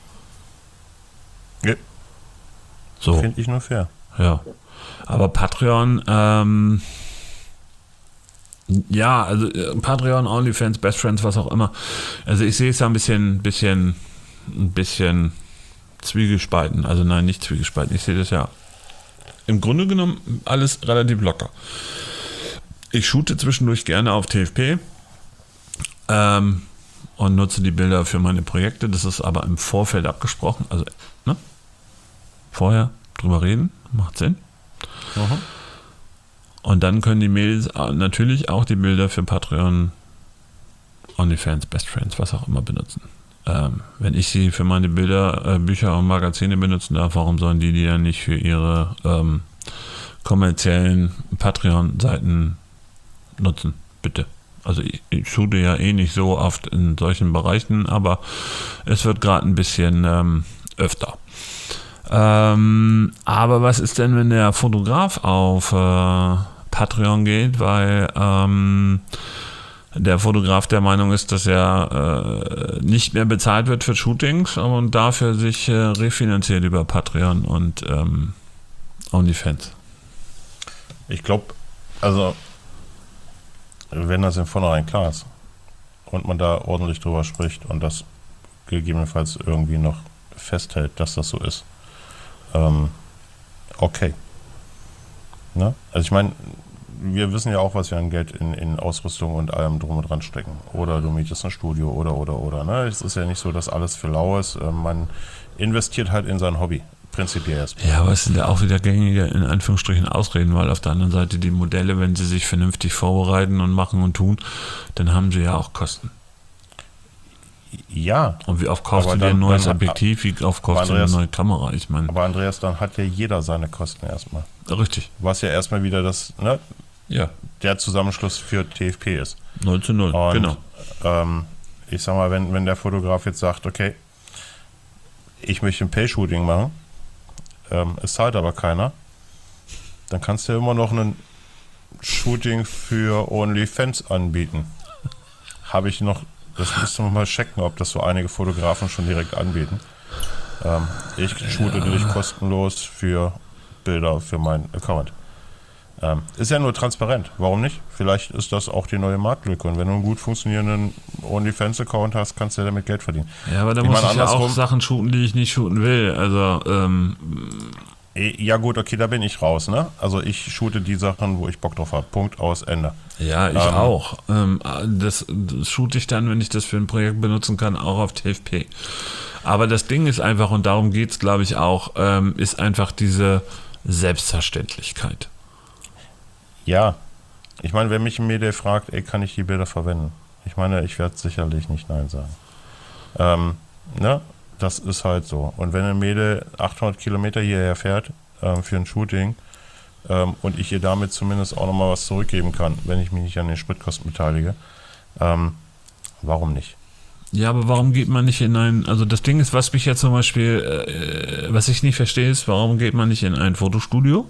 Ja. So. Finde ich nur fair. Ja. Aber Patreon, ähm, ja, also äh, Patreon, OnlyFans, Best Friends, was auch immer. Also ich sehe es da ein bisschen, bisschen, ein bisschen zwiegespalten. Also nein, nicht zwiegespalten. Ich sehe das ja im Grunde genommen alles relativ locker. Ich shoote zwischendurch gerne auf T F P ähm, und nutze die Bilder für meine Projekte. Das ist aber im Vorfeld abgesprochen. Also, ne? Vorher drüber reden, macht Sinn. Mhm. Und dann können die Mädels natürlich auch die Bilder für Patreon, OnlyFans, Best Friends, was auch immer benutzen. Ähm, wenn ich sie für meine Bilder, äh, Bücher und Magazine benutzen darf, warum sollen die die dann nicht für ihre ähm, kommerziellen Patreon-Seiten nutzen? Bitte. Also ich, ich shoote ja eh nicht so oft in solchen Bereichen, aber es wird gerade ein bisschen ähm, öfter. Ähm, aber was ist denn, wenn der Fotograf auf äh, Patreon geht, weil ähm, der Fotograf der Meinung ist, dass er äh, nicht mehr bezahlt wird für Shootings und dafür sich äh, refinanziert über Patreon und ähm, OnlyFans? Ich glaube, also wenn das in vornherein klar ist und man da ordentlich drüber spricht und das gegebenenfalls irgendwie noch festhält, dass das so ist, ähm, okay. Ne? Also ich meine, wir wissen ja auch, was wir an Geld in, in Ausrüstung und allem drum und dran stecken. Oder du mietest ein Studio oder, oder, oder. Ne? Es ist ja nicht so, dass alles für lau ist. Man investiert halt in sein Hobby. Prinzipiell erstmal. Ja, aber es sind ja auch wieder gängige, in Anführungsstrichen, Ausreden, weil auf der anderen Seite die Modelle, wenn sie sich vernünftig vorbereiten und machen und tun, dann haben sie ja auch Kosten. Ja. Und wie oft kaufst aber du dir dann, ein neues dann, Objektiv, wie oft kaufst du dir eine neue Kamera? Ich meine. Aber Andreas, dann hat ja jeder seine Kosten erstmal. Richtig. Was ja erstmal wieder das, ne, ja. der Zusammenschluss für T F P ist. null zu null, und, genau. Ähm, ich sag mal, wenn, wenn der Fotograf jetzt sagt, okay, ich möchte ein Pay-Shooting machen, ähm, es zahlt aber keiner, dann kannst du ja immer noch ein Shooting für OnlyFans anbieten. Habe ich noch, das müsste man mal checken, ob das so einige Fotografen schon direkt anbieten. Ähm, ich shoote ja. dich kostenlos für Bilder für meinen Account. Ähm, ist ja nur transparent. Warum nicht? Vielleicht ist das auch die neue Marktlücke. Und wenn du einen gut funktionierenden OnlyFans-Account hast, kannst du ja damit Geld verdienen. Ja, aber da ich muss ich ja auch Sachen shooten, die ich nicht shooten will. Also, ähm... Ja gut, okay, da bin ich raus, ne? Also ich shoote die Sachen, wo ich Bock drauf habe. Punkt, aus, Ende. Ja, ich ähm, auch. Ähm, das, das shoote ich dann, wenn ich das für ein Projekt benutzen kann, auch auf T F P. Aber das Ding ist einfach, und darum geht es, glaube ich, auch, ähm, ist einfach diese Selbstverständlichkeit. Ja. Ich meine, wenn mich ein Mädel fragt, ey, kann ich die Bilder verwenden? Ich meine, ich werde sicherlich nicht Nein sagen. Ähm, ne? Das ist halt so. Und wenn ein Mädel achthundert Kilometer hierher fährt ähm, für ein Shooting ähm, und ich ihr damit zumindest auch nochmal was zurückgeben kann, wenn ich mich nicht an den Spritkosten beteilige, ähm, warum nicht? Ja, aber warum geht man nicht in ein, also das Ding ist, was mich jetzt zum Beispiel, äh, was ich nicht verstehe, ist, warum geht man nicht in ein Fotostudio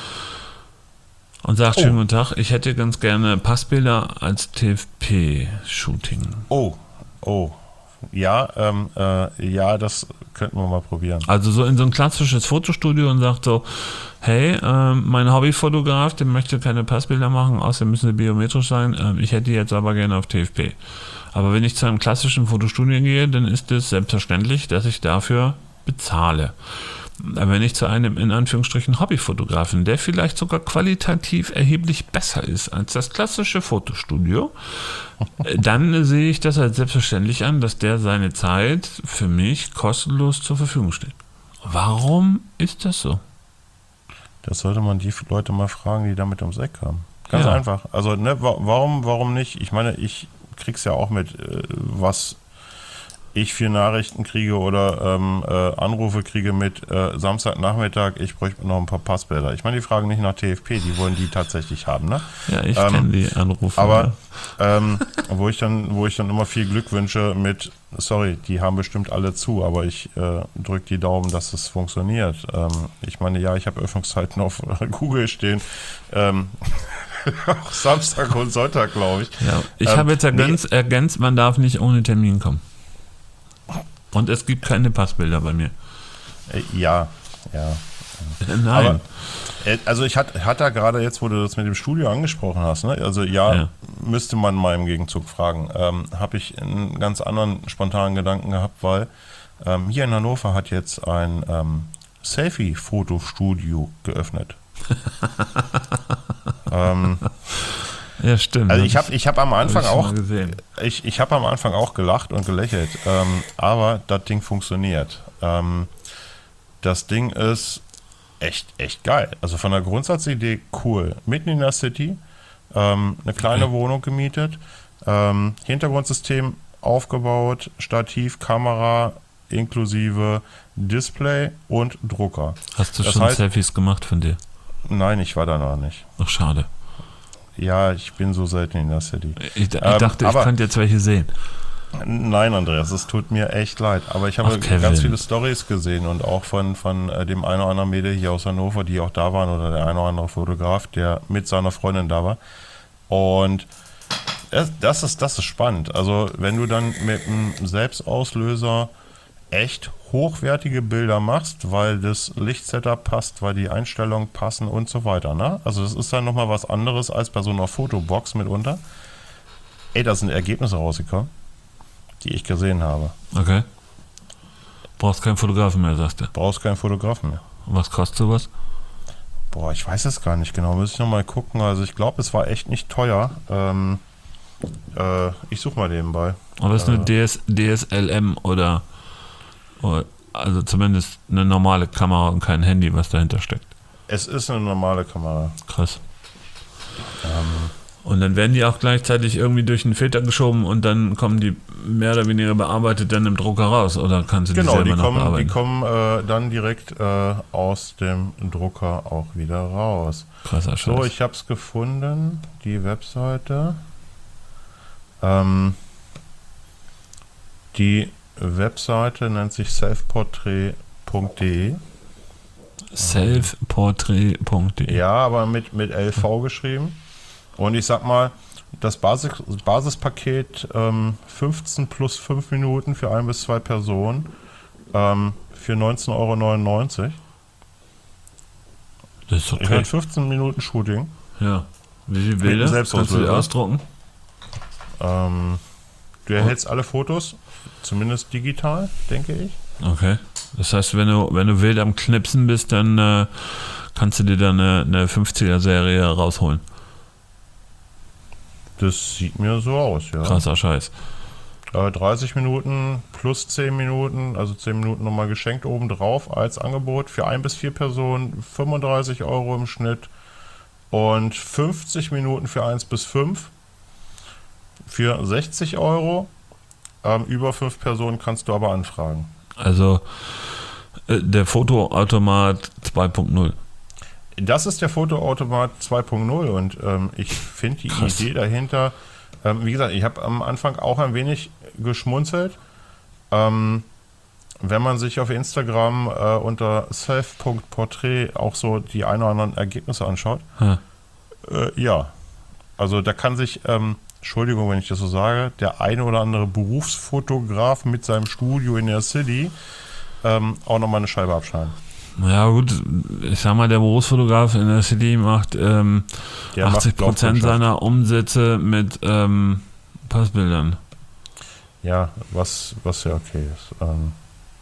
und sagt, oh. schönen guten Tag, ich hätte ganz gerne Passbilder als T F P-Shooting. Oh, oh. Ja, ähm, äh, ja, das könnten wir mal probieren. Also so in so ein klassisches Fotostudio und sagt so, hey, ähm, mein Hobbyfotograf, der möchte keine Passbilder machen, außerdem müssen sie biometrisch sein, ähm, ich hätte die jetzt aber gerne auf T F P. Aber wenn ich zu einem klassischen Fotostudio gehe, dann ist es selbstverständlich, dass ich dafür bezahle. wenn nicht zu einem in Anführungsstrichen Hobbyfotografen, der vielleicht sogar qualitativ erheblich besser ist als das klassische Fotostudio, dann sehe ich das als selbstverständlich an, dass der seine Zeit für mich kostenlos zur Verfügung steht. Warum ist das so? Das sollte man die Leute mal fragen, die damit ums Eck haben. Ganz Ja. einfach. Also, ne, warum, warum nicht? Ich meine, ich krieg's ja auch mit, äh, was ich für Nachrichten kriege oder ähm, äh, Anrufe kriege mit äh, Samstagnachmittag, ich bräuchte noch ein paar Passbilder. Ich meine, die fragen nicht nach T F P, die wollen die tatsächlich haben, ne? Ja, ich Ähm, kenne die Anrufe. Aber ähm, wo ich dann, wo ich dann immer viel Glück wünsche mit, sorry, die haben bestimmt alle zu, aber ich äh, drücke die Daumen, dass es funktioniert. Ähm, ich meine, ja, ich habe Öffnungszeiten auf Google stehen. Ähm, auch Samstag und Sonntag, glaube ich. Ja, ich ähm, habe jetzt ergänzt, nee. ergänzt, man darf nicht ohne Termin kommen. Und es gibt keine Passbilder bei mir. Äh, ja, ja. Nein. Aber, äh, also ich hatte hat da gerade jetzt, wo du das mit dem Studio angesprochen hast, ne? Also ja, ja, müsste man mal im Gegenzug fragen. Ähm, habe ich einen ganz anderen spontanen Gedanken gehabt, weil ähm, hier in Hannover hat jetzt ein ähm, Selfie-Fotostudio geöffnet. ähm, Ja, stimmt. Also ich habe ich hab am Anfang hab auch ich, ich habe am Anfang auch gelacht und gelächelt, ähm, aber das Ding funktioniert. Ähm, das Ding ist echt, echt geil. Also von der Grundsatzidee cool. Mitten in der City, ähm, eine kleine okay. Wohnung gemietet, ähm, Hintergrundsystem aufgebaut, Stativ, Kamera inklusive Display und Drucker. Hast du das schon heißt, Selfies gemacht von dir? Nein, ich war da noch nicht. Ach, schade. Ja, ich bin so selten in der City. Ich, ich ähm, dachte, ich könnte jetzt welche sehen. Nein, Andreas, es tut mir echt leid. Aber ich habe Ach, ganz viele Storys gesehen und auch von, von äh, dem einen oder anderen Mädel hier aus Hannover, die auch da waren, oder der eine oder andere Fotograf, der mit seiner Freundin da war. Und das, das, ist, das ist spannend. Also wenn du dann mit einem Selbstauslöser echt hochwertige Bilder machst, weil das Lichtsetup passt, weil die Einstellungen passen und so weiter. Ne? Also das ist dann nochmal was anderes als bei so einer Fotobox mitunter. Ey, da sind Ergebnisse rausgekommen, die ich gesehen habe. Okay. Brauchst keinen Fotografen mehr, sagst du? Brauchst keinen Fotografen mehr. Und was kostet sowas? Boah, ich weiß es gar nicht genau. Muss ich nochmal gucken. Also ich glaube, es war echt nicht teuer. Ähm, äh, ich suche mal nebenbei. Aber ist äh, eine D S, D S L M oder also zumindest eine normale Kamera und kein Handy, was dahinter steckt. Es ist eine normale Kamera. Krass. Ähm. Und dann werden die auch gleichzeitig irgendwie durch einen Filter geschoben und dann kommen die mehr oder weniger bearbeitet dann im Drucker raus, oder kannst du die genau, selber die noch kommen, bearbeiten? Die kommen äh, dann direkt äh, aus dem Drucker auch wieder raus. Krasser Scheiß. So, ich habe es gefunden, die Webseite. Ähm, die Webseite nennt sich selfportrait punkt de. selfportrait punkt de. Ja, aber mit, mit L V geschrieben. Und ich sag mal, das Basis, Basispaket ähm, fünfzehn plus fünf Minuten für ein bis zwei Personen ähm, für neunzehn Euro neunundneunzig. Das ist okay. Ich meine fünfzehn Minuten Shooting. Ja. Wie viele Bilder kannst du die ausdrucken? Ähm, du erhältst alle Fotos, zumindest digital, denke ich. Okay. Das heißt, wenn du, wenn du wild am Knipsen bist, dann äh, kannst du dir dann eine, eine fünfziger-Serie rausholen. Das sieht mir so aus, ja. Krasser Scheiß. Äh, dreißig Minuten plus zehn Minuten, also zehn Minuten nochmal geschenkt obendrauf als Angebot für ein bis vier Personen, fünfunddreißig Euro im Schnitt und fünfzig Minuten für eins bis fünf für sechzig Euro. Ähm, über fünf Personen kannst du aber anfragen. Also äh, der Fotoautomat zwei Punkt null. Das ist der Fotoautomat zwei Punkt null und ähm, ich finde die Krass. Idee dahinter, ähm, wie gesagt, ich habe am Anfang auch ein wenig geschmunzelt. Ähm, wenn man sich auf Instagram äh, unter self punkt portrait auch so die ein oder anderen Ergebnisse anschaut, hm. äh, ja, also da kann sich, ähm, Entschuldigung, wenn ich das so sage, der eine oder andere Berufsfotograf mit seinem Studio in der City ähm, auch nochmal eine Scheibe abschneiden. Ja gut, ich sag mal, der Berufsfotograf in der City macht ähm, achtzig Prozent seiner Umsätze mit ähm, Passbildern. Ja, was, was ja okay ist. Ähm,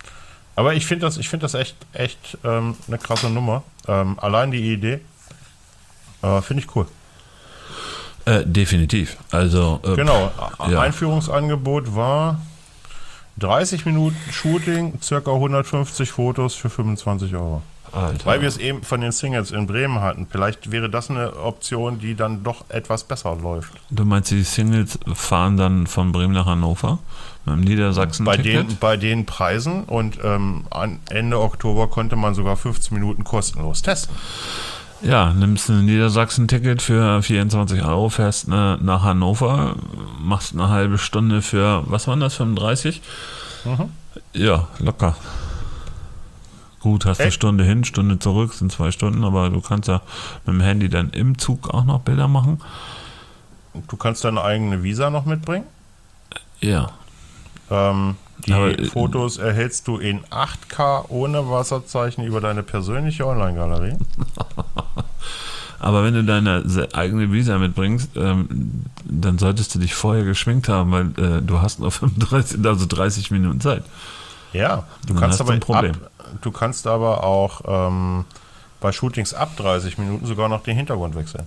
Aber ich finde das, ich find das echt, echt ähm, eine krasse Nummer. Ähm, allein die Idee äh, finde ich cool. Äh, definitiv. Also äh, Genau, ja. Einführungsangebot war dreißig Minuten Shooting, circa hundertfünfzig Fotos für fünfundzwanzig Euro. Alter. Weil wir es eben von den Singles in Bremen hatten. Vielleicht wäre das eine Option, die dann doch etwas besser läuft. Du meinst, die Singles fahren dann von Bremen nach Hannover mit dem Niedersachsen-Ticket? Bei den, bei den Preisen und ähm, an Ende Oktober konnte man sogar fünfzehn Minuten kostenlos testen. Ja, nimmst ein Niedersachsen-Ticket für vierundzwanzig Euro, fährst ne, nach Hannover, machst eine halbe Stunde für, was waren das, fünfunddreißig? Mhm. Ja, locker. Gut, hast Ey. eine Stunde hin, Stunde zurück, sind zwei Stunden, aber du kannst ja mit dem Handy dann im Zug auch noch Bilder machen. Du kannst deine eigene Visa noch mitbringen. Ja. Ähm, die Aber, äh, Fotos erhältst du in acht K ohne Wasserzeichen über deine persönliche Online-Galerie. Aber wenn du deine eigene Visa mitbringst, ähm, dann solltest du dich vorher geschminkt haben, weil äh, du hast noch fünfunddreißig, also dreißig Minuten Zeit. Ja, du Dann kannst hast du aber ein Problem. Ab, du kannst aber auch ähm, bei Shootings ab dreißig Minuten sogar noch den Hintergrund wechseln.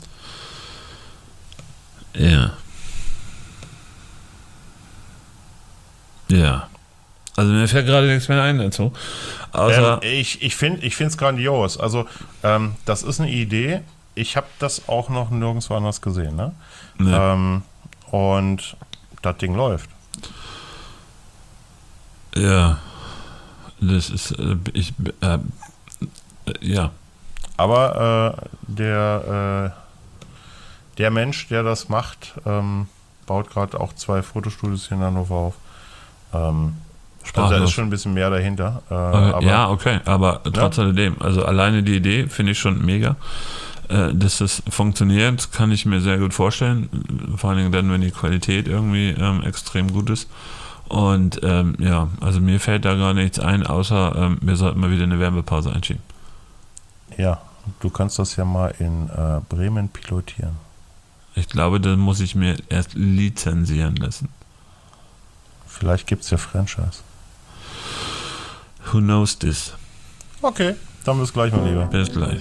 Ja. Ja. Also mir fällt gerade nichts mehr ein dazu. Außer Ähm, ich ich finde es grandios. Also ähm, das ist eine Idee. Ich habe das auch noch nirgendwo anders gesehen. Ne? Nee. Ähm, und das Ding läuft. ja. Das ist äh, ich äh, äh, ja. Aber äh, der, äh, der Mensch, der das macht, ähm, baut gerade auch zwei Fotostudios hier in Hannover auf. Ähm, also da ist schon ein bisschen mehr dahinter. Äh, Äh, aber, ja, okay, aber trotz alledem, also alleine die Idee finde ich schon mega. Äh, dass das funktioniert, kann ich mir sehr gut vorstellen. Vor allen Dingen dann, wenn die Qualität irgendwie ähm, extrem gut ist. Und ähm, ja, also mir fällt da gar nichts ein, außer ähm, wir sollten mal wieder eine Werbepause einschieben. Ja, du kannst das ja mal in äh, Bremen pilotieren. Ich glaube, da muss ich mir erst lizenzieren lassen. Vielleicht gibt es ja Franchise. Who knows this? Okay, dann bis gleich, mein Lieber. Bis gleich.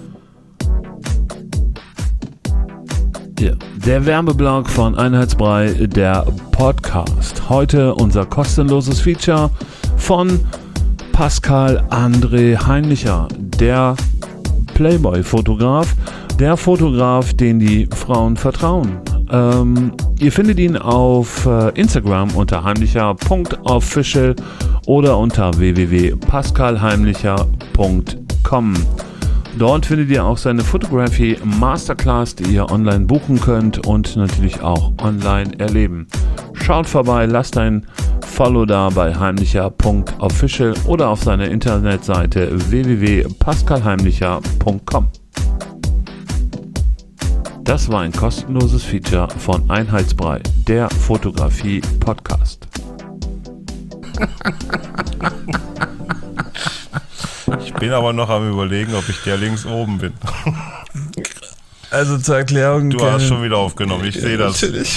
Ja, der Werbeblock von Einheitsbrei, der Podcast. Heute unser kostenloses Feature von Pascal André Heimlicher, der Playboy-Fotograf, der Fotograf, den die Frauen vertrauen. Ähm, ihr findet ihn auf äh, Instagram unter heimlicher punkt official oder unter w w w punkt pascal heimlicher punkt com. Dort findet ihr auch seine Photography Masterclass, die ihr online buchen könnt und natürlich auch online erleben. Schaut vorbei, lasst ein Follow da bei heimlicher punkt official oder auf seiner Internetseite w w w punkt pascal heimlicher punkt com. Das war ein kostenloses Feature von Einheitsbrei, der Fotografie-Podcast. Ich bin aber noch am Überlegen, ob ich der links oben bin. Also zur Erklärung. Du hast schon wieder aufgenommen, ich sehe das. Natürlich.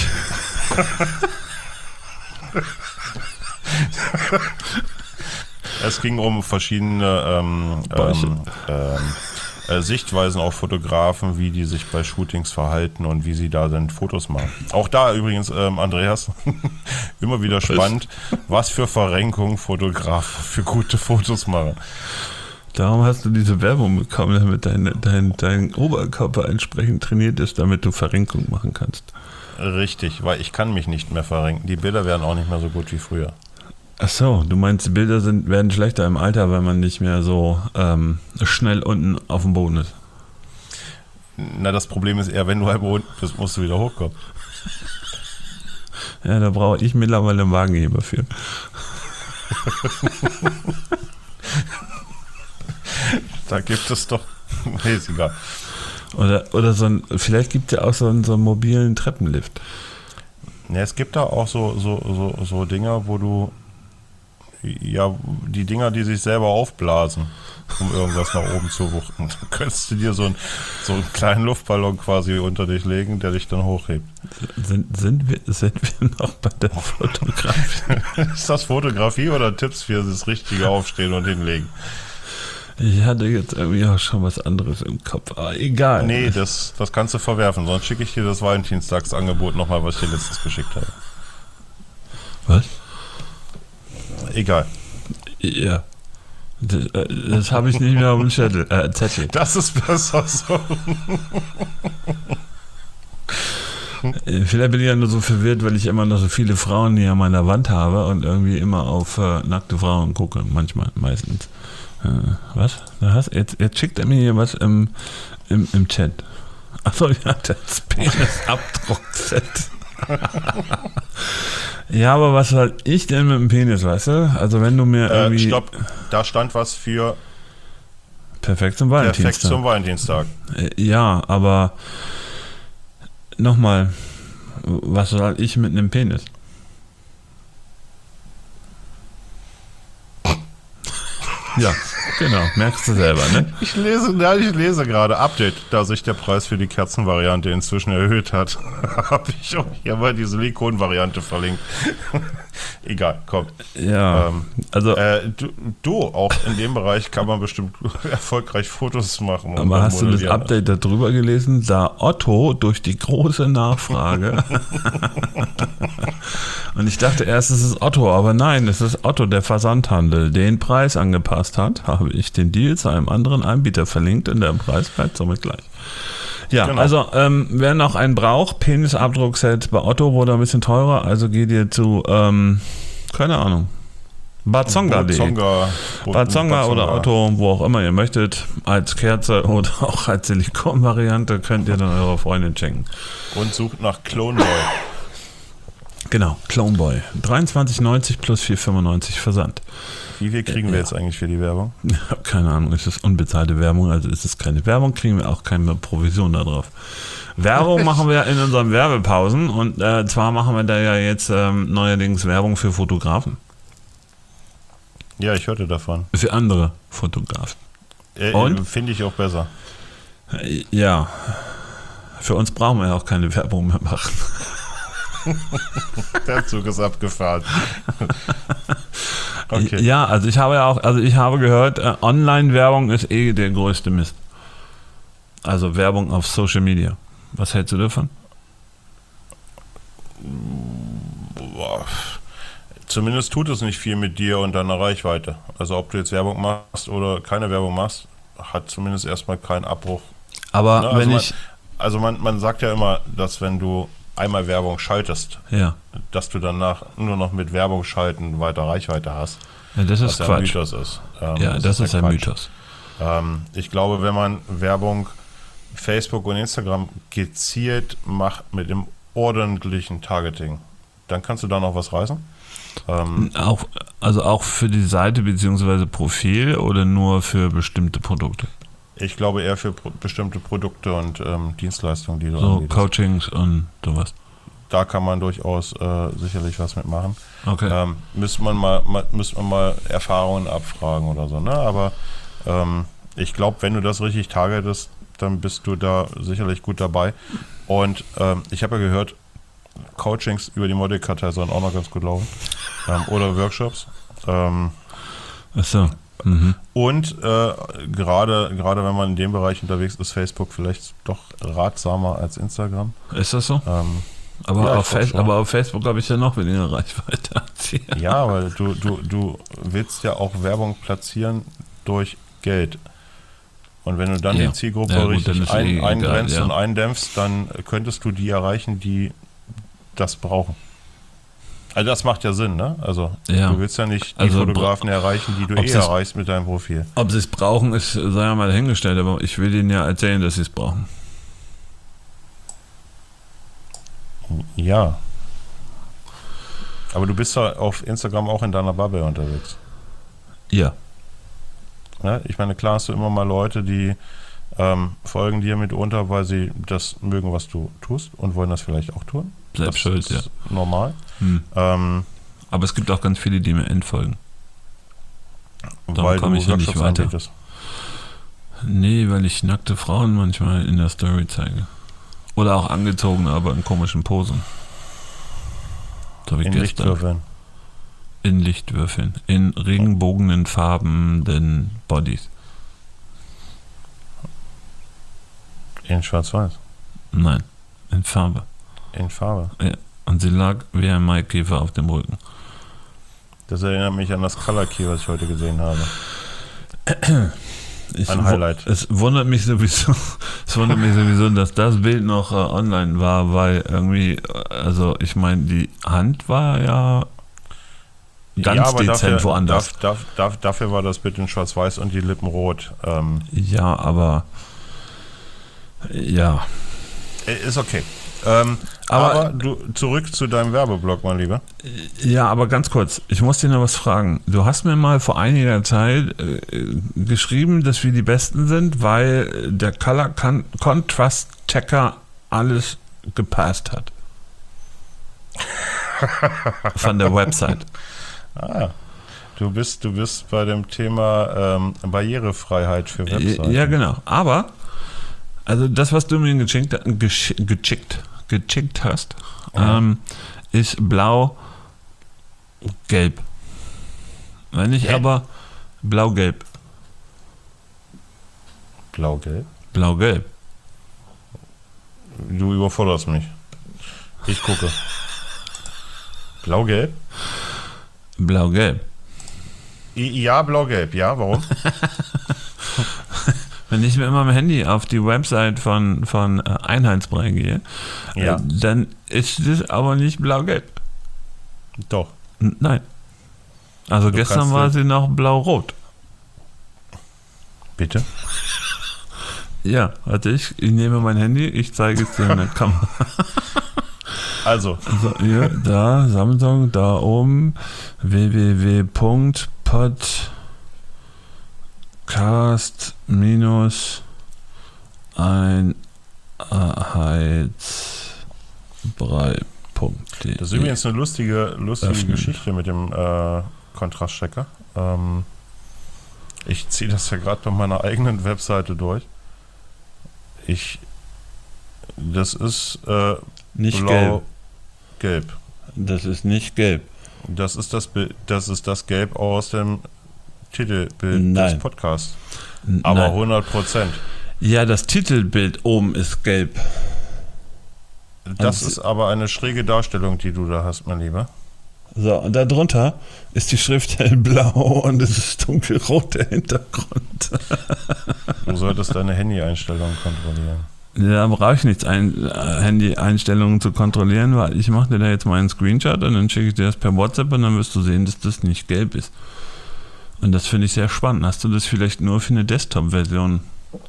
Es ging um verschiedene ähm, ähm, ähm, äh, Sichtweisen auf Fotografen, wie die sich bei Shootings verhalten und wie sie da dann Fotos machen. Auch da übrigens, ähm, Andreas, immer wieder spannend, was für Verrenkungen Fotografen für gute Fotos machen. Darum hast du diese Werbung bekommen, damit dein, dein, dein Oberkörper entsprechend trainiert ist, damit du Verrenkung machen kannst. Richtig, weil ich kann mich nicht mehr verrenken. Die Bilder werden auch nicht mehr so gut wie früher. Ach so, du meinst, die Bilder sind, werden schlechter im Alter, weil man nicht mehr so ähm, schnell unten auf dem Boden ist. Na, das Problem ist eher, wenn du halb unten bist, musst du wieder hochkommen. Ja, da brauche ich mittlerweile einen Wagenheber für. Da gibt es doch... Nee, ist egal. Oder, oder so ein, vielleicht gibt es ja auch so einen, so einen mobilen Treppenlift. Ja, es gibt da auch so, so, so, so Dinger, wo du Ja, die Dinger, die sich selber aufblasen, um irgendwas nach oben zu wuchten. Du könntest du dir so, ein, so einen kleinen Luftballon quasi unter dich legen, der dich dann hochhebt. Sind, sind, wir, sind wir noch bei der Fotografie? Ist das Fotografie oder Tipps für das richtige Aufstehen und Hinlegen? Ich hatte jetzt irgendwie auch schon was anderes im Kopf, aber egal. Nee, das, das kannst du verwerfen, sonst schicke ich dir das Valentinstagsangebot nochmal, was ich dir letztens geschickt habe. Was? Egal. Ja. Das, äh, das habe ich nicht mehr auf dem Zettel. Äh, Zettel. Das ist besser so. Vielleicht bin ich ja nur so verwirrt, weil ich immer noch so viele Frauen hier an meiner Wand habe und irgendwie immer auf äh, nackte Frauen gucke. Manchmal, meistens. Äh, was? Da hast, jetzt, jetzt schickt er mir hier was im, im, im Chat. Achso, ja, das Penisabdruckset. Ja, aber was soll ich denn mit dem Penis, weißt du? Also wenn du mir Äh, irgendwie... stopp, da stand was für Perfekt zum Valentinstag. perfekt zum Valentinstag. Äh, Ja, aber nochmal, was soll ich mit einem Penis? Ja, genau, merkst du selber, ne? Ich lese, ja, ich lese gerade Update, da sich der Preis für die Kerzenvariante inzwischen erhöht hat. Habe ich auch hier mal die Silikonvariante verlinkt. Egal, komm. Ja, Ähm, also, äh, du, du, auch in dem Bereich kann man bestimmt erfolgreich Fotos machen. und aber dann hast du das modellieren. Update darüber gelesen? Da Otto durch die große Nachfrage und ich dachte erst, es ist Otto, aber nein, es ist Otto, der Versandhandel, den Preis angepasst hat, habe ich den Deal zu einem anderen Anbieter verlinkt und der Preis bleibt somit gleich. Ja, Genau. also ähm, wer noch einen braucht, Penisabdruckset bei Otto wurde ein bisschen teurer, also geht ihr zu, ähm, keine Ahnung, Bazonga punkt de. Bazonga, Bazonga oder Otto, wo auch immer ihr möchtet, als Kerze oder auch als Silikonvariante könnt ihr dann eurer Freundin schenken. Und sucht nach Clone Boy. Genau, Cloneboy. dreiundzwanzig neunzig plus vier fünfundneunzig Versand. Wie viel kriegen wir Ja. jetzt eigentlich für die Werbung? Ja, keine Ahnung, ist es unbezahlte Werbung, also ist es keine Werbung, kriegen wir auch keine Provision darauf. Werbung machen wir in unseren Werbepausen und äh, zwar machen wir da ja jetzt ähm, neuerdings Werbung für Fotografen. Ja, ich hörte davon. Für andere Fotografen. Äh, Und? Finde ich auch besser. Äh, Ja, für uns brauchen wir ja auch keine Werbung mehr machen. Der Zug ist abgefahren. Okay. Ja, also ich habe ja auch, also ich habe gehört, äh, Online-Werbung ist eh der größte Mist. Also Werbung auf Social Media. Was hältst du davon? Boah. Zumindest tut es nicht viel mit dir und deiner Reichweite. Also ob du jetzt Werbung machst oder keine Werbung machst, hat zumindest erstmal keinen Abbruch. Aber Ne? Also, wenn man, ich, also man, man sagt ja immer, dass wenn du einmal Werbung schaltest, ja, dass du danach nur noch mit Werbung schalten weiter Reichweite hast. ja das ist Was ja ein Quatsch. Mythos ist. Ähm, Ja, das ist ja ein Quatsch. Mythos. Ähm, ich glaube, wenn man Werbung Facebook und Instagram gezielt macht mit dem ordentlichen Targeting, dann kannst du da noch was reißen. Ähm, Auch, also auch für die Seite bzw. Profil oder nur für bestimmte Produkte? ich glaube eher für pro bestimmte Produkte und ähm, Dienstleistungen, die du So anbietest. Coachings und sowas. Da kann man durchaus äh, sicherlich was mitmachen. Okay. Ähm, müsste man mal, mal, müsste man mal Erfahrungen abfragen oder so, ne? Aber ähm, ich glaube, wenn du das richtig targetest, dann bist du da sicherlich gut dabei. Und ähm, ich habe ja gehört, Coachings über die Modelkartei sollen auch noch ganz gut laufen. Ähm, oder Workshops. Ähm, Achso. Mhm. und äh, gerade gerade wenn man in dem Bereich unterwegs ist, Facebook vielleicht doch ratsamer als Instagram. Ist das so? Ähm, Aber, ja, ich auf glaub Face schon. aber auf Facebook habe ich ja noch weniger Reichweite als hier. Ja, weil du, du, du willst ja auch Werbung platzieren durch Geld. Und wenn du dann Ja. die Zielgruppe Ja, gut, richtig dann ist ein, eh egal, eingrenzt ja. und eindämpfst, dann könntest du die erreichen, die das brauchen. Also das macht ja Sinn, ne? Also Ja. du willst ja nicht die Also, Fotografen erreichen, die du ob eh sie's- erreichst mit deinem Profil. Ob sie es brauchen, ist, sei ja mal dahingestellt, aber ich will ihnen ja erzählen, dass sie es brauchen. Ja. Aber du bist ja auf Instagram auch in deiner Bubble unterwegs. Ja. Ne? Ich meine, klar hast du immer mal Leute, die ähm, folgen dir mitunter, weil sie das mögen, was du tust und wollen das vielleicht auch tun. Selbst das schuld, ist ja. normal. Hm. Ähm, Aber es gibt auch ganz viele, die mir entfolgen. Weil komme du ich ja nicht Workshops weiter. anbietest. Nee, weil ich nackte Frauen manchmal in der Story zeige. Oder auch angezogene, aber in komischen Posen. So wie In gestern. Lichtwürfeln. In Lichtwürfeln. In regenbogenen farbenden Bodies. In Schwarz-Weiß. Nein, in Farbe. In Farbe. Ja. Und sie lag wie ein Maikäfer auf dem Rücken. Das erinnert mich an das Color Key, was ich heute gesehen habe. Ich, Ein Highlight. Es wundert mich sowieso, es wundert mich sowieso, dass das Bild noch äh, online war, weil irgendwie, also ich meine, die Hand war ja ganz ja, aber dezent dafür, woanders. Darf, darf, darf, dafür war das Bild in Schwarz-Weiß und die Lippen rot. Ähm, Ja, aber ja. ist okay. Ähm, Aber- aber du zurück zu deinem Werbeblock, mein Lieber. Ja, aber ganz kurz, ich muss dir noch was fragen. Du hast mir mal vor einiger Zeit äh, geschrieben, dass wir die Besten sind, weil der Color Con- Contrast Checker alles gepasst hat. Von der Website. Ah, du bist, du bist bei dem Thema ähm, Barrierefreiheit für Webseiten. Ja, genau. Aber, also das, was du mir geschickt, gesch- geschickt, geschickt hast, Ja. ähm, ist blau-gelb. Wenn ich Hä? aber blau-gelb, Blau-gelb? blau-gelb. Du überforderst mich. Ich gucke. Blau-gelb? Blau-gelb. I- Ja, blau-gelb. Ja, warum? Wenn ich mit meinem Handy auf die Website von, von äh, Einheitsbrei gehe, Ja. äh, dann ist es aber nicht blau-gelb. Doch. N- Nein. Also Du gestern kannst war du- sie noch blau-rot. Bitte? Ja, warte, ich, ich nehme mein Handy, ich zeige es dir in der Kamera. Also, So, hier, da, Samsung, da oben, w w w punkt podcast einheitsbrei punkt de. das ist übrigens eine lustige, lustige Öffnen. Geschichte mit dem äh, Kontrastchecker. Ähm, ich ziehe das ja gerade bei meiner eigenen Webseite durch. Ich, das ist äh, Nicht gelb. blau-gelb. Das ist nicht gelb. Das ist das Bild, das ist das Gelb aus dem Titelbild Nein. des Podcasts. N- Aber Nein. hundert Prozent. Ja, das Titelbild oben ist gelb. Das Also- ist aber eine schräge Darstellung, die du da hast, mein Lieber. So, und darunter ist die Schrift hellblau und es ist dunkelrot der Hintergrund. Du solltest deine Handy-Einstellungen kontrollieren. Da brauche ich nichts, ein, äh, Handy-Einstellungen zu kontrollieren, weil ich mache dir da jetzt mal einen Screenshot und dann schicke ich dir das per WhatsApp und dann wirst du sehen, dass das nicht gelb ist. Und das finde ich sehr spannend. Hast du das vielleicht nur für eine Desktop-Version?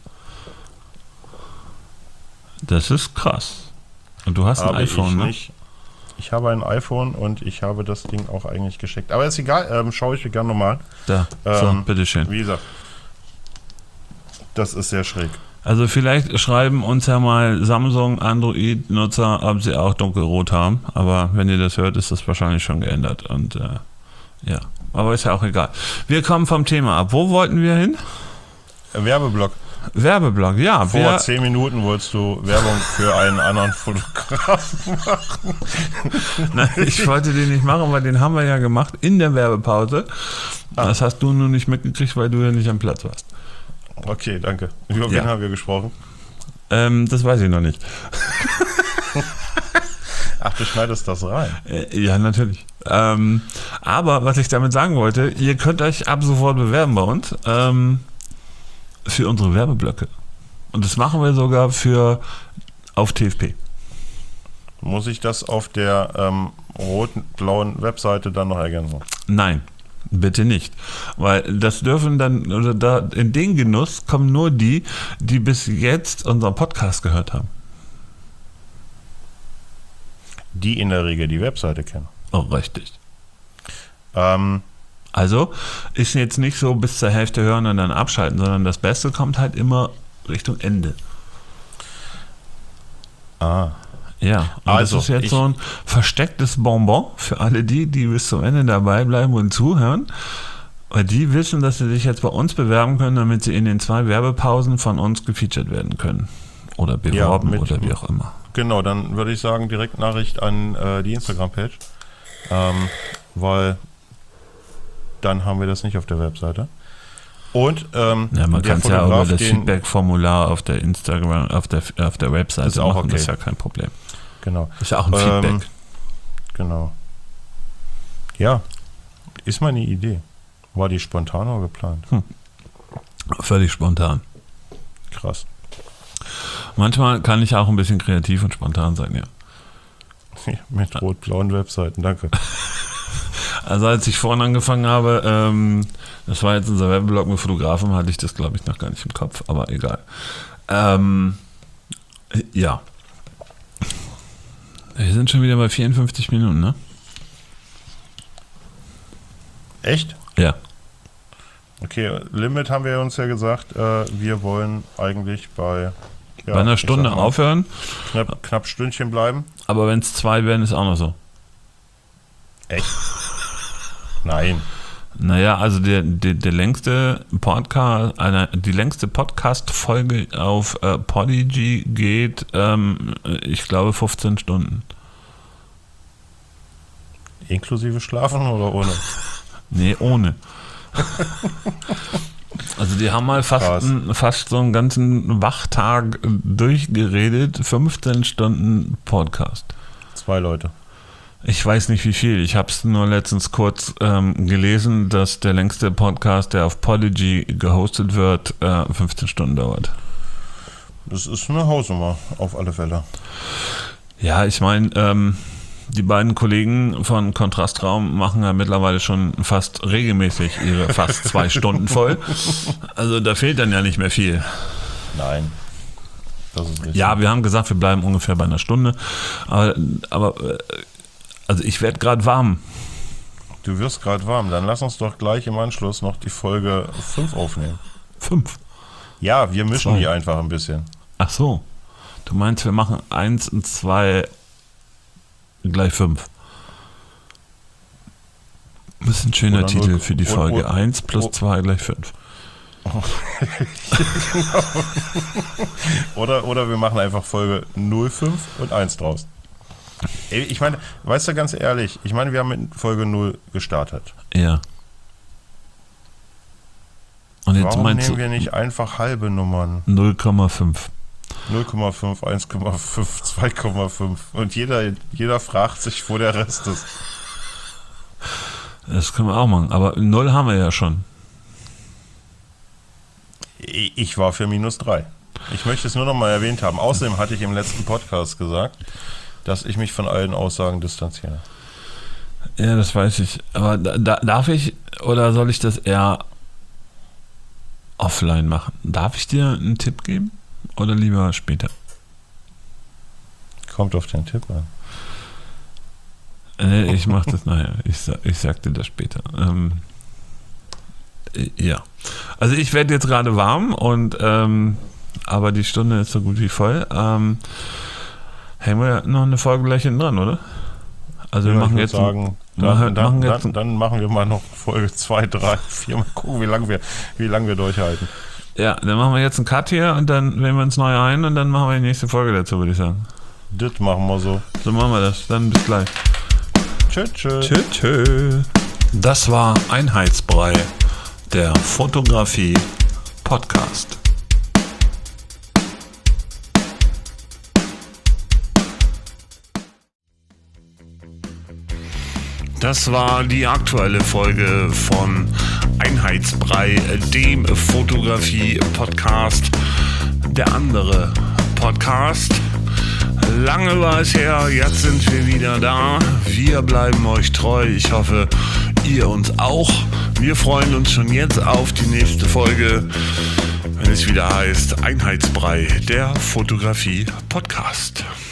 Das ist krass. Und du hast ein Habe iPhone, ich ne? nicht. Ich habe ein iPhone und ich habe das Ding auch eigentlich geschickt. Aber ist egal, ähm, schaue ich mir gerne nochmal an. Da, so, Ähm, bitteschön. Wie gesagt, das ist sehr schräg. Also vielleicht schreiben uns ja mal Samsung Android-Nutzer, ob sie auch dunkelrot haben. Aber wenn ihr das hört, ist das wahrscheinlich schon geändert. Und äh, ja, aber ist ja auch egal. Wir kommen vom Thema ab. Wo wollten wir hin? Äh, Werbeblock. Werbeblock, ja. Vor Wir, zehn Minuten wolltest du Werbung für einen anderen Fotografen machen. nein, ich wollte den nicht machen, weil den haben wir ja gemacht in der Werbepause. Ah. Das hast du nur nicht mitgekriegt, weil du ja nicht am Platz warst. Okay, danke. Über Ja. wen haben wir gesprochen? Ähm, das weiß ich noch nicht. Ach, du schneidest das rein. Äh, Ja, natürlich. Ähm, aber was ich damit sagen wollte, ihr könnt euch ab sofort bewerben bei uns ähm, für unsere Werbeblöcke. Und das machen wir sogar für auf T F P. Muss ich das auf der ähm, rot-blauen Webseite dann noch ergänzen? Nein, bitte nicht. Weil das dürfen dann, oder da in den Genuss kommen nur die, die bis jetzt unseren Podcast gehört haben. Die in der Regel die Webseite kennen. Oh, richtig. Ähm, Also ist jetzt nicht so bis zur Hälfte hören und dann abschalten, sondern das Beste kommt halt immer Richtung Ende. ah. Ja, und Also, das ist jetzt ich- so ein verstecktes Bonbon für alle die, die bis zum Ende dabei bleiben und zuhören. Weil die wissen, dass sie sich jetzt bei uns bewerben können, damit sie in den zwei Werbepausen von uns gefeatured werden können. Oder beworben ja, mit, oder wie auch immer. Genau, dann würde ich sagen, direkt Nachricht an äh, die Instagram-Page. Ähm, weil dann haben wir das nicht auf der Webseite. Und ähm, ja, man kann es ja über das Feedback-Formular auf der Instagram, auf der, auf der Webseite ist auch machen, okay. Das ist ja kein Problem. Genau. Das ist ja auch ein ähm, Feedback. Genau. Ja, ist meine Idee. War die spontan oder geplant? Hm. Völlig spontan. Krass. Manchmal kann ich auch ein bisschen kreativ und spontan sein, ja. Mit rot-blauen Webseiten, danke. Also als ich vorhin angefangen habe, ähm, das war jetzt unser Weblog mit Fotografen, hatte ich das glaube ich noch gar nicht im Kopf, aber egal. Ähm, ja. Wir sind schon wieder bei vierundfünfzig Minuten, ne? Echt? Ja. Okay, Limit haben wir uns ja gesagt, äh, wir wollen eigentlich bei, ja, bei einer Stunde mal, aufhören. Knapp, knapp Stündchen bleiben. Aber wenn es zwei werden, ist auch noch so. Echt? Nein. Naja, also der, der, der längste Podcast, eine, die längste Podcast-Folge auf äh, Podigy geht, ähm, ich glaube, fünfzehn Stunden. Inklusive Schlafen oder ohne? Nee, ohne. Also die haben mal fast, ein, fast so einen ganzen Wachtag durchgeredet, fünfzehn Stunden Podcast. Zwei Leute. Ich weiß nicht wie viel, ich habe es nur letztens kurz ähm, gelesen, dass der längste Podcast, der auf Podigy gehostet wird, äh, fünfzehn Stunden dauert. Das ist eine Hausnummer, auf alle Fälle. Ja, ich meine, ähm, die beiden Kollegen von Kontrastraum machen ja mittlerweile schon fast regelmäßig ihre fast zwei Stunden voll. Also da fehlt dann ja nicht mehr viel. Nein. Das ist richtig. Ja, wir haben gesagt, wir bleiben ungefähr bei einer Stunde. Aber, aber also ich werde gerade warm. Du wirst gerade warm. Dann lass uns doch gleich im Anschluss noch die Folge fünf aufnehmen. fünf? Ja, wir mischen zwei. Die einfach ein bisschen. Ach so. Du meinst, wir machen eins und zwei gleich fünf. Das ist ein schöner oder Titel null, für die Folge. Und, und, eins plus zwei gleich fünf. Oh. Genau. oder, oder wir machen einfach Folge null Komma fünf und eins draus. Ich meine, weißt du, ganz ehrlich, ich meine, wir haben mit Folge null gestartet. Ja. Und jetzt Warum meinst nehmen du wir nicht einfach halbe Nummern? null Komma fünf. null Komma fünf, eins Komma fünf, zwei Komma fünf. Und jeder, jeder fragt sich, wo der Rest ist. Das können wir auch machen. Aber null haben wir ja schon. Ich war für minus drei. Ich möchte es nur noch mal erwähnt haben. Außerdem hatte ich im letzten Podcast gesagt, dass ich mich von allen Aussagen distanziere. Ja, das weiß ich. Aber da, da, darf ich oder soll ich das eher offline machen? Darf ich dir einen Tipp geben oder lieber später? Kommt auf den Tipp an. Nee, ich mach das nachher. Ich, ich sag dir das später. Ähm, ja. Also ich werde jetzt gerade warm und ähm, aber die Stunde ist so gut wie voll. Ähm, hängen wir noch eine Folge gleich hinten dran, oder? Also ja, wir machen ich jetzt, sagen, ein, dann, machen, dann, machen dann, jetzt dann, dann machen wir mal noch Folge zwei, drei, vier, mal gucken, wie lange wir, wie lang wir durchhalten. Ja, dann machen wir jetzt einen Cut hier und dann wählen wir uns neu ein und dann machen wir die nächste Folge dazu, würde ich sagen. Das machen wir so. So machen wir das. Dann bis gleich. Tschö, tschö. Tschö, tschö. Das war Einheitsbrei, der Fotografie Podcast. Das war die aktuelle Folge von Einheitsbrei, dem Fotografie-Podcast. Der andere Podcast. Lange war es her, jetzt sind wir wieder da. Wir bleiben euch treu. Ich hoffe, ihr uns auch. Wir freuen uns schon jetzt auf die nächste Folge, wenn es wieder heißt Einheitsbrei, der Fotografie-Podcast.